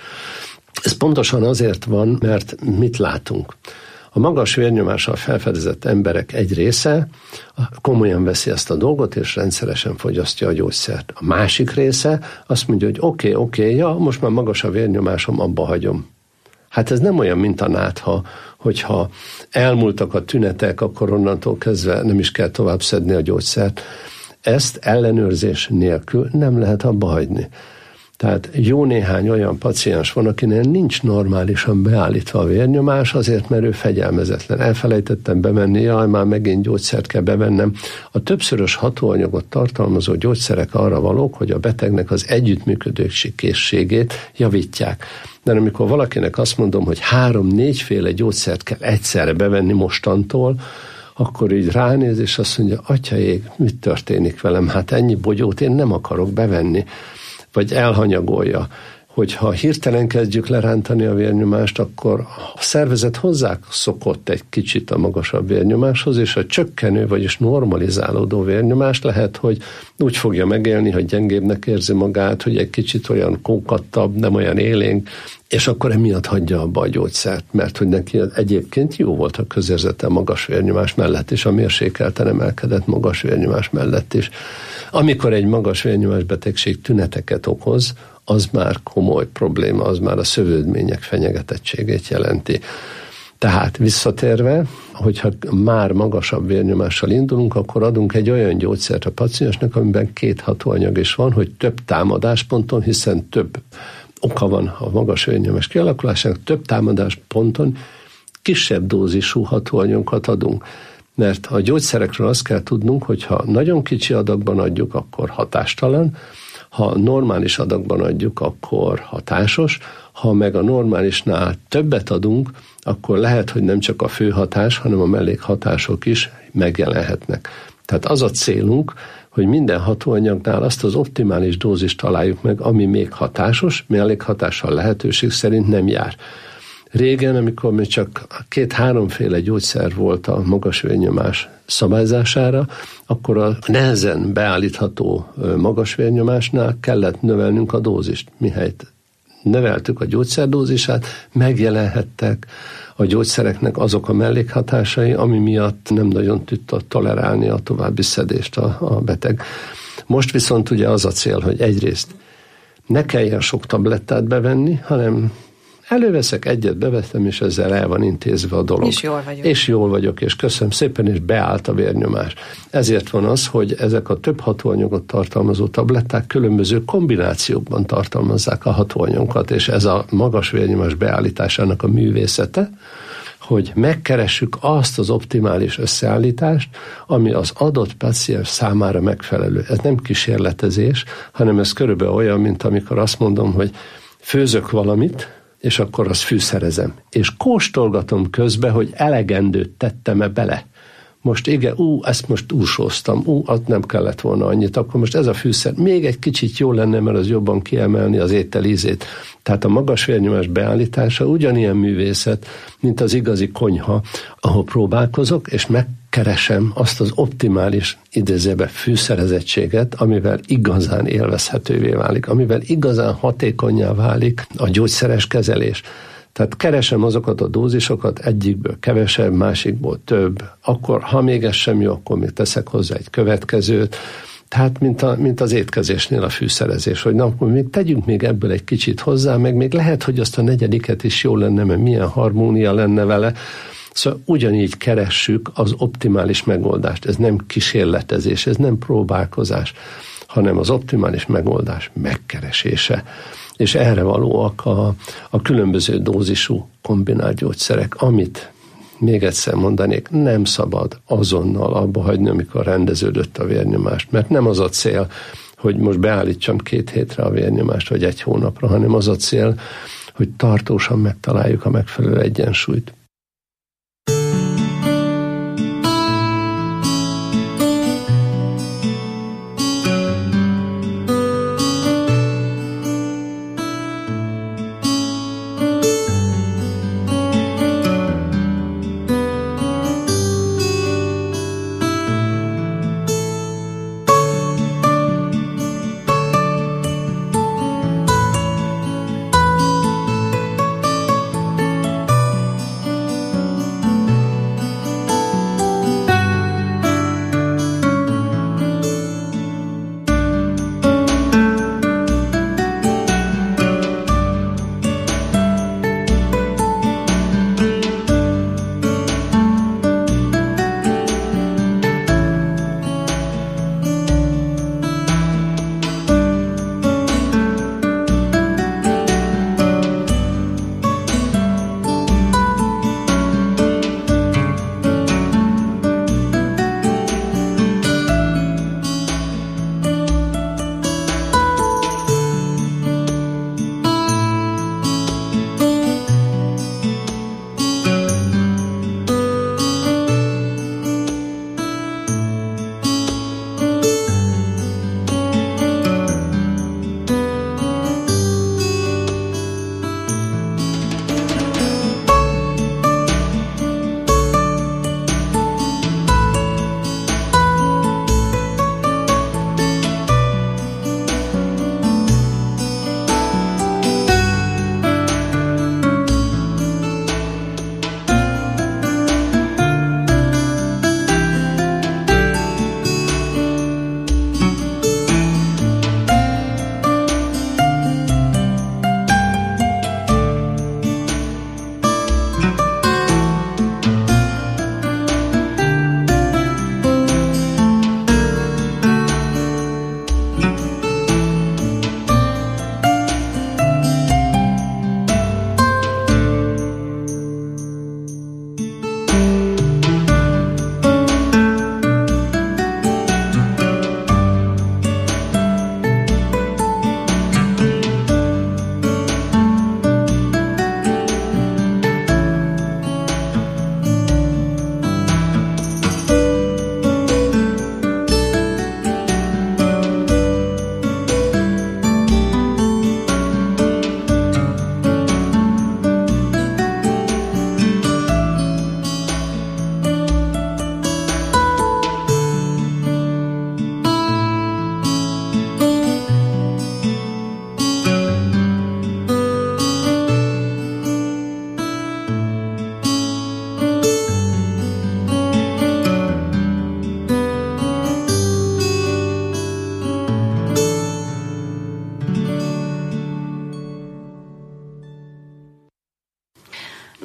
Ez pontosan azért van, mert mit látunk? A magas vérnyomással felfedezett emberek egy része komolyan veszi ezt a dolgot, és rendszeresen fogyasztja a gyógyszert. A másik része azt mondja, hogy oké, okay, oké, okay, ja, most már magas a vérnyomásom, abba hagyom. Hát ez nem olyan, mint a nátha, hogyha elmúltak a tünetek, akkor onnantól kezdve nem is kell tovább szedni a gyógyszert. Ezt ellenőrzés nélkül nem lehet abba hagyni. Tehát jó néhány olyan paciens van, akinél nincs normálisan beállítva a vérnyomás, azért, mert ő fegyelmezetlen. Elfelejtettem bemenni, jaj, már megint gyógyszert kell bevennem. A többszörös hatóanyagot tartalmazó gyógyszerek arra valók, hogy a betegnek az együttműködési készségét javítják. De amikor valakinek azt mondom, hogy három-négyféle gyógyszert kell egyszerre bevenni mostantól, akkor így ránéz, és azt mondja, atyaég, mit történik velem? Hát ennyi bogyót én nem akarok bevenni. Vagy elhanyagolja, hogyha hirtelen kezdjük lerántani a vérnyomást, akkor a szervezet hozzászokott egy kicsit a magasabb vérnyomáshoz, és a csökkenő, vagyis normalizálódó vérnyomás lehet, hogy úgy fogja megélni, hogy gyengébbnek érzi magát, hogy egy kicsit olyan kókattabb, nem olyan élénk, és akkor emiatt hagyja abba a gyógyszert, mert hogy neki egyébként jó volt a közérzete a magas vérnyomás mellett, és a mérsékelten emelkedett magas vérnyomás mellett is. Amikor egy magas vérnyomás betegség tüneteket okoz, az már komoly probléma, az már a szövődmények fenyegetettségét jelenti. Tehát visszatérve, hogyha már magasabb vérnyomással indulunk, akkor adunk egy olyan gyógyszert a paciensnek, amiben két hatóanyag is van, hogy több támadásponton, hiszen több oka van a magas vérnyomás kialakulásának, több támadásponton kisebb dózisú hatóanyagokat adunk. Mert a gyógyszerekről azt kell tudnunk, hogy ha nagyon kicsi adagban adjuk, akkor hatástalan, ha normális adagban adjuk, akkor hatásos, ha meg a normálisnál többet adunk, akkor lehet, hogy nem csak a fő hatás, hanem a mellékhatások is megjelenhetnek. Tehát az a célunk, hogy minden hatóanyagnál azt az optimális dózist találjuk meg, ami még hatásos, mellékhatással lehetőség szerint nem jár. Régen, amikor még csak két-háromféle gyógyszer volt a magas vérnyomás szabályzására, akkor a nehezen beállítható magas vérnyomásnál kellett növelnünk a dózist. Mihelyt növeltük a gyógyszerdózisát, megjelenhettek a gyógyszereknek azok a mellékhatásai, ami miatt nem nagyon tudta tolerálni a további szedést a, a beteg. Most viszont ugye az a cél, hogy egyrészt ne kelljen sok tablettát bevenni, hanem előveszek egyet, bevettem, és ezzel el van intézve a dolog. És jól vagyok. És jól vagyok, és köszönöm szépen, és beállt a vérnyomás. Ezért van az, hogy ezek a több hatóanyagot tartalmazó tabletták különböző kombinációkban tartalmazzák a hatóanyagokat, és ez a magas vérnyomás beállításának a művészete, hogy megkeressük azt az optimális összeállítást, ami az adott páciens számára megfelelő. Ez nem kísérletezés, hanem ez körülbelül olyan, mint amikor azt mondom, hogy főzök valamit, és akkor azt fűszerezem. És kóstolgatom közben, hogy elegendőt tettem-e bele. Most igen, ú, ezt most túlsóztam, ú, azt nem kellett volna annyit, akkor most ez a fűszer még egy kicsit jó lenne, mert az jobban kiemelni az étel ízét. Tehát a magas vérnyomás beállítása ugyanilyen művészet, mint az igazi konyha, ahol próbálkozok, és megkeresem azt az optimális idézőbe fűszerezettséget, amivel igazán élvezhetővé válik, amivel igazán hatékonnyá válik a gyógyszeres kezelés. Tehát keresem azokat a dózisokat, egyikből kevesebb, másikból több, akkor ha még ez sem jó, akkor még teszek hozzá egy következőt. Tehát mint, a, mint az étkezésnél a fűszerezés, hogy na, akkor még tegyünk még ebből egy kicsit hozzá, meg még lehet, hogy azt a negyediket is jó lenne, mert milyen harmónia lenne vele. Szóval ugyanígy keressük az optimális megoldást. Ez nem kísérletezés, ez nem próbálkozás, hanem az optimális megoldás megkeresése. És erre valóak a, a különböző dózisú kombinált gyógyszerek, amit még egyszer mondanék, nem szabad azonnal abba hagyni, amikor rendeződött a vérnyomást, mert nem az a cél, hogy most beállítsam két hétre a vérnyomást, vagy egy hónapra, hanem az a cél, hogy tartósan megtaláljuk a megfelelő egyensúlyt.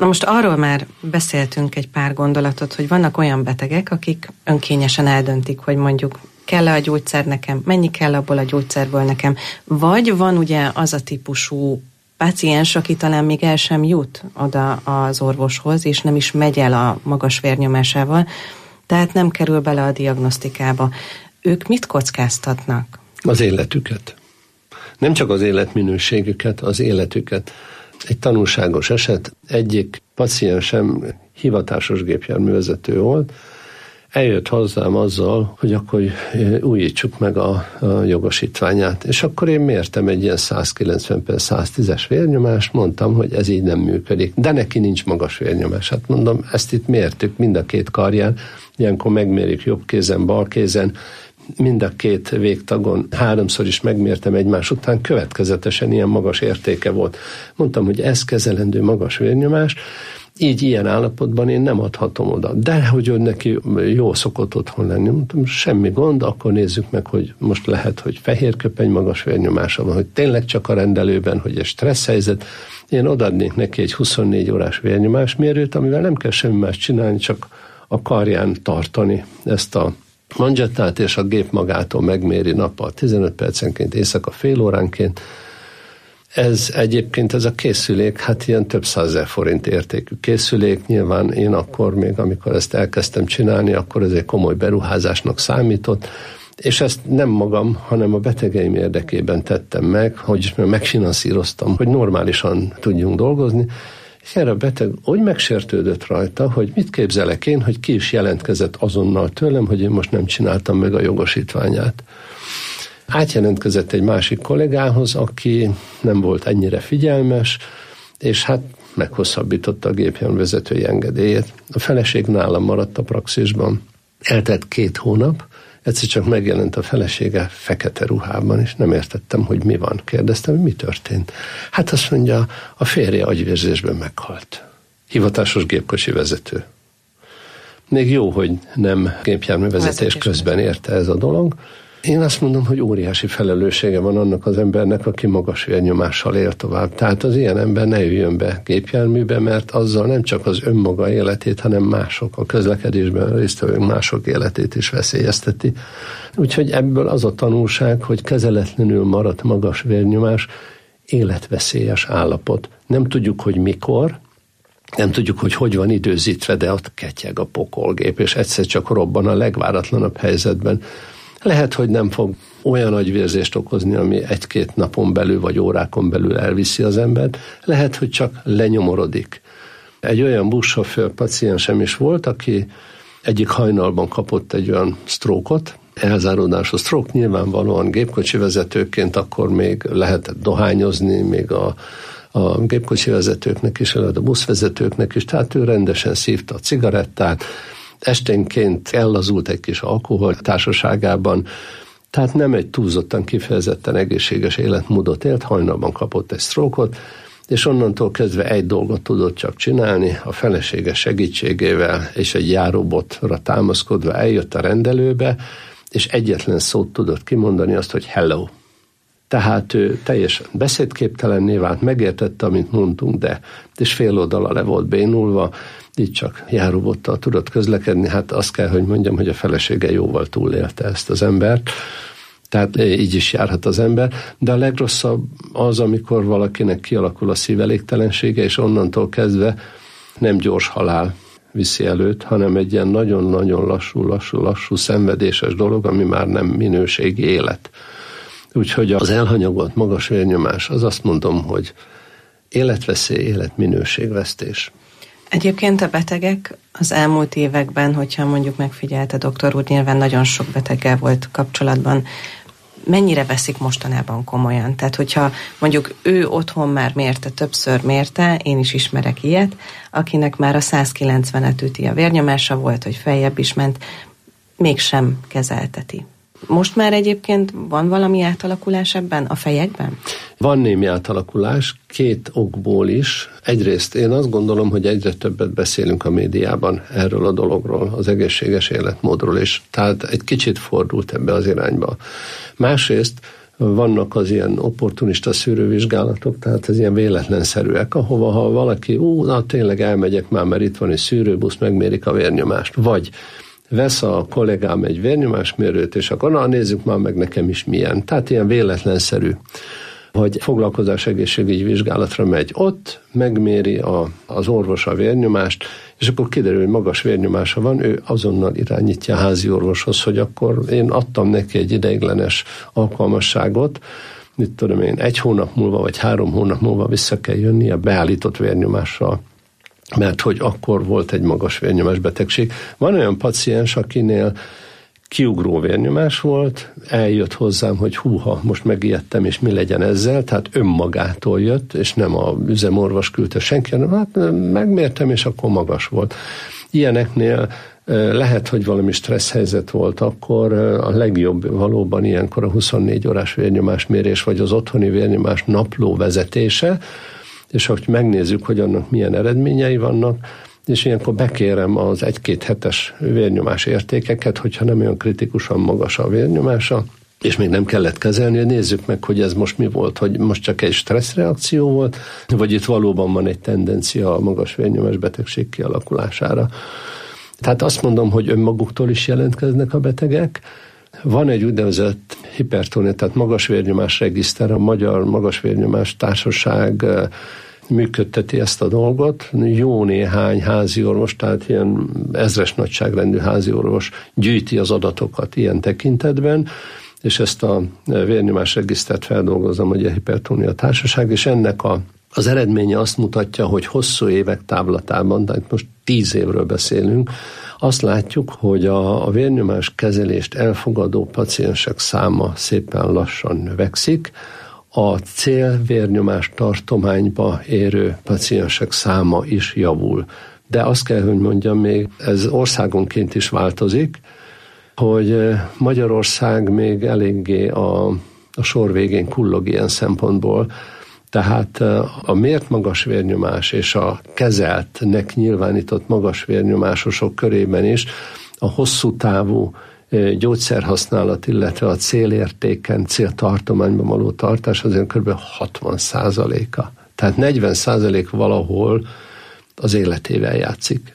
Na most arról már beszéltünk egy pár gondolatot, hogy vannak olyan betegek, akik önkényesen eldöntik, hogy mondjuk kell-e a gyógyszer nekem, mennyi kell abból a gyógyszerből nekem, vagy van ugye az a típusú páciens, aki talán még el sem jut oda az orvoshoz, és nem is megy el a magas vérnyomásával, tehát nem kerül bele a diagnosztikába. Ők mit kockáztatnak? Az életüket. Nem csak az életminőségüket, az életüket. Egy tanulságos eset, egyik paciensem hivatásos gépjárművezető volt, eljött hozzám azzal, hogy akkor újítsuk meg a, a jogosítványát. És akkor én mértem egy ilyen százkilencven per száztízes vérnyomást, mondtam, hogy ez így nem működik. De neki nincs magas vérnyomás. Hát mondom, ezt itt mértük mind a két karján, ilyenkor megmérjük jobb kézen, bal kézen, mind a két végtagon háromszor is megmértem egymás után, következetesen ilyen magas értéke volt. Mondtam, hogy ez kezelendő magas vérnyomás, így ilyen állapotban én nem adhatom oda. De hogy ő neki jó szokott otthon lenni, mondtam, semmi gond, akkor nézzük meg, hogy most lehet, hogy fehérköpeny magas vérnyomása van, hogy tényleg csak a rendelőben, hogy egy stressz helyzet. Én odaadnék neki egy huszonnégy órás vérnyomásmérőt, amivel nem kell semmi más csinálni, csak a karján tartani ezt a manzsettát, és a gép magától megméri nappal tizenöt percenként, éjszaka fél óránként. Ez egyébként, ez a készülék, hát ilyen több százezer forint értékű készülék. Nyilván én akkor még, amikor ezt elkezdtem csinálni, akkor ez egy komoly beruházásnak számított, és ezt nem magam, hanem a betegeim érdekében tettem meg, hogy megfinanszíroztam, hogy normálisan tudjunk dolgozni, és erre a beteg úgy megsértődött rajta, hogy mit képzelek én, hogy ki is jelentkezett azonnal tőlem, hogy én most nem csináltam meg a jogosítványát. Átjelentkezett egy másik kollégához, aki nem volt ennyire figyelmes, és hát meghosszabbította a gépjárművezetői engedélyét. A feleség nálam maradt a praxisban. Eltelt két hónap, egyszer csak megjelent a felesége fekete ruhában, és nem értettem, hogy mi van. Kérdeztem, hogy mi történt. Hát azt mondja, a férje agyvérzésben meghalt. Hivatásos gépkocsi vezető. Még jó, hogy nem gépjárművezetés közben érte ez a dolog. Én azt mondom, hogy óriási felelőssége van annak az embernek, aki magas vérnyomással él tovább. Tehát az ilyen ember ne jöjjön be gépjárműbe, mert azzal nem csak az önmaga életét, hanem mások, a közlekedésben résztvevők mások életét is veszélyezteti. Úgyhogy ebből az a tanulság, hogy kezeletlenül maradt magas vérnyomás életveszélyes állapot. Nem tudjuk, hogy mikor, nem tudjuk, hogy hogy van időzítve, de ott ketyeg a pokolgép, és egyszer csak robban a legváratlanabb helyzetben. Lehet, hogy nem fog olyan agyvérzést okozni, ami egy-két napon belül vagy órákon belül elviszi az embert. Lehet, hogy csak lenyomorodik. Egy olyan buszsofőr paciensem is volt, aki egyik hajnalban kapott egy olyan sztrókot, elzáródású sztrók, nyilvánvalóan gépkocsi vezetőként akkor még lehetett dohányozni, még a, a gépkocsi vezetőknek is, a buszvezetőknek is, tehát ő rendesen szívta a cigarettát, esténként ellazult egy kis alkohol társaságában, tehát nem egy túlzottan kifejezetten egészséges életmódot élt, hajnalban kapott egy sztrókot, és onnantól kezdve egy dolgot tudott csak csinálni, a felesége segítségével és egy járóbotra támaszkodva eljött a rendelőbe, és egyetlen szót tudott kimondani, azt, hogy hello. Tehát ő teljesen beszédképtelenné vált, megértette, amit mondtunk, de és fél oldala le volt bénulva, így csak járóbottal tudott közlekedni. Hát azt kell, hogy mondjam, hogy a felesége jóval túlélte ezt az embert, tehát így is járhat az ember, de a legrosszabb az, amikor valakinek kialakul a szívelégtelensége, és onnantól kezdve nem gyors halál viszi előtt, hanem egy ilyen nagyon-nagyon lassú, lassú, lassú, szenvedéses dolog, ami már nem minőségi élet. Úgyhogy az elhanyagolt magas vérnyomás, az azt mondom, hogy életveszély, életminőségvesztés. Egyébként a betegek az elmúlt években, hogyha mondjuk megfigyelte doktor úr, nyilván nagyon sok beteggel volt kapcsolatban, mennyire veszik mostanában komolyan? Tehát, hogyha mondjuk ő otthon már mérte, többször mérte, én is ismerek ilyet, akinek már a százkilencvenet üti a vérnyomása volt, hogy feljebb is ment, mégsem kezelteti. Most már egyébként van valami átalakulás ebben a fejekben? Van némi átalakulás, két okból is. Egyrészt én azt gondolom, hogy egyre többet beszélünk a médiában erről a dologról, az egészséges életmódról is. Tehát egy kicsit fordult ebbe az irányba. Másrészt vannak az ilyen opportunista szűrővizsgálatok, tehát ez ilyen véletlenszerűek, ahova ha valaki, ú, na tényleg elmegyek már, mert itt van egy szűrőbusz, megmérik a vérnyomást, vagy vesz a kollégám egy vérnyomásmérőt, és akkor na, nézzük már meg nekem is milyen. Tehát ilyen véletlenszerű, hogy foglalkozás egészségügyi vizsgálatra megy ott, megméri a, az orvos a vérnyomást, és akkor kiderül, hogy magas vérnyomása van, ő azonnal irányítja a házi orvoshoz, hogy akkor én adtam neki egy ideiglenes alkalmasságot, mit tudom én, egy hónap múlva, vagy három hónap múlva vissza kell jönni a beállított vérnyomással, mert hogy akkor volt egy magas vérnyomás betegség. Van olyan paciens, akinél kiugró vérnyomás volt, eljött hozzám, hogy húha, most megijedtem, és mi legyen ezzel, tehát önmagától jött, és nem a üzemorvos küldte senki, hanem hát megmértem, és akkor magas volt. Ilyeneknél lehet, hogy valami stressz helyzet volt, akkor a legjobb valóban ilyenkor a huszonnégy órás vérnyomásmérés, vagy az otthoni vérnyomás napló vezetése, és hogy megnézzük, hogy annak milyen eredményei vannak, és ilyenkor bekérem az egy-két hetes vérnyomás értékeket, hogyha nem olyan kritikusan magas a vérnyomása, és még nem kellett kezelni, nézzük meg, hogy ez most mi volt, hogy most csak egy stresszreakció volt, vagy itt valóban van egy tendencia a magas vérnyomás betegség kialakulására. Tehát azt mondom, hogy önmaguktól is jelentkeznek a betegek. Van egy úgynevezett hipertónia, tehát magas vérnyomás regiszter, a Magyar Magas Vérnyomás Társaság működteti ezt a dolgot. Jó néhány házi orvos, tehát ilyen ezres nagyságrendű házi orvos gyűjti az adatokat ilyen tekintetben, és ezt a vérnyomás regisztert feldolgozom, hogy a Hipertónia Társaság, és ennek a, az eredménye azt mutatja, hogy hosszú évek távlatában, tehát most tíz évről beszélünk, azt látjuk, hogy a, a vérnyomás kezelést elfogadó paciensek száma szépen lassan növekszik, a célvérnyomás tartományba érő paciensek száma is javul. De azt kell, hogy mondjam, még ez országonként is változik, hogy Magyarország még eléggé a, a sor végén kullog ilyen szempontból, tehát a mért magas vérnyomás és a kezeltnek nyilvánított magas vérnyomásosok körében is a hosszú távú gyógyszerhasználat, illetve a célértéken, céltartományban való tartás azért kb. hatvan százaléka. Tehát negyven százalék valahol az életével játszik.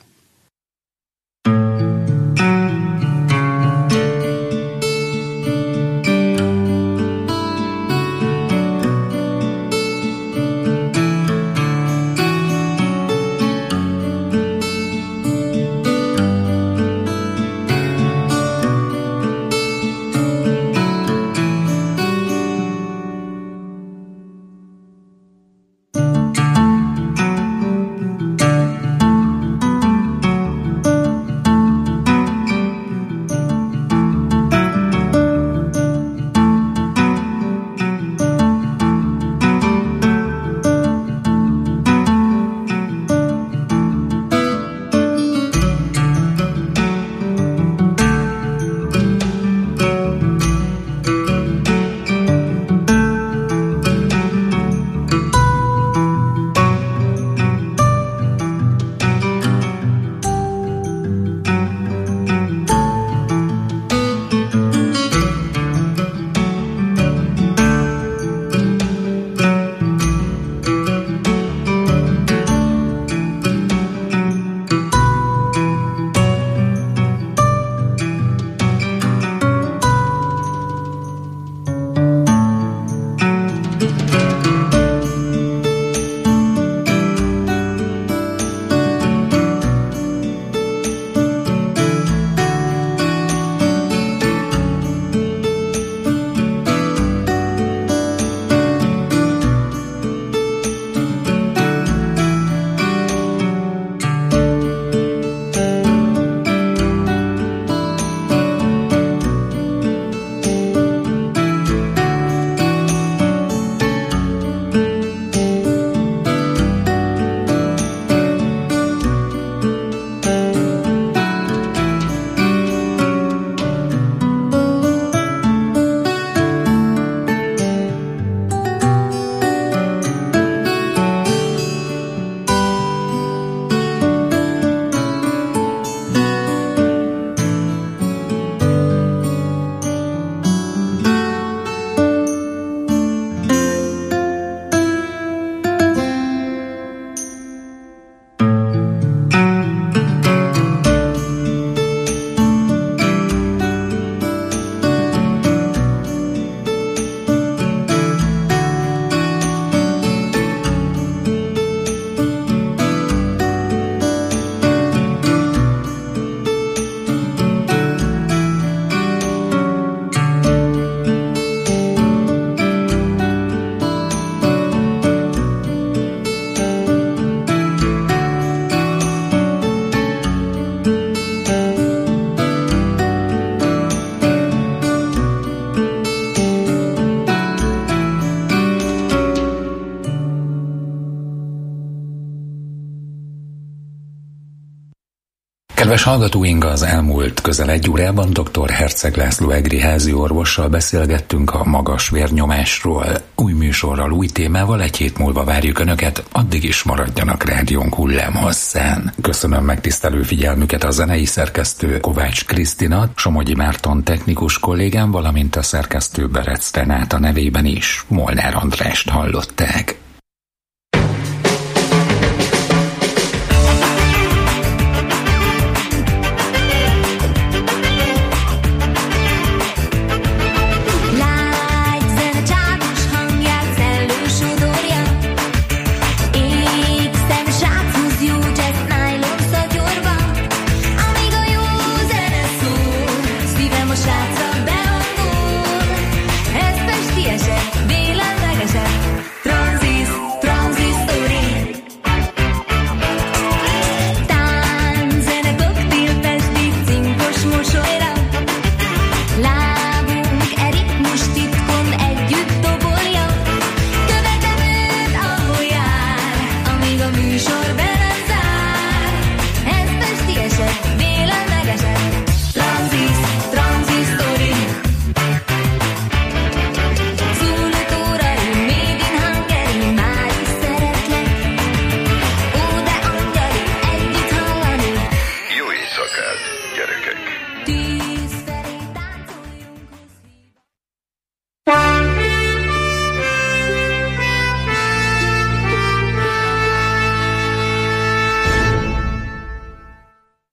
Kedves hallgatóink, az elmúlt közel egy órában dr. Herceg László egri házi orvossal beszélgettünk a magas vérnyomásról. Új műsorral, új témával egy hét múlva várjuk Önöket, addig is maradjanak rádiónk hullámhosszán. Köszönöm megtisztelő figyelmüket a zenei szerkesztő Kovács Krisztina, Somogyi Márton technikus kollégám, valamint a szerkesztő Berec Renáta nevében is. Molnár Andrást hallották.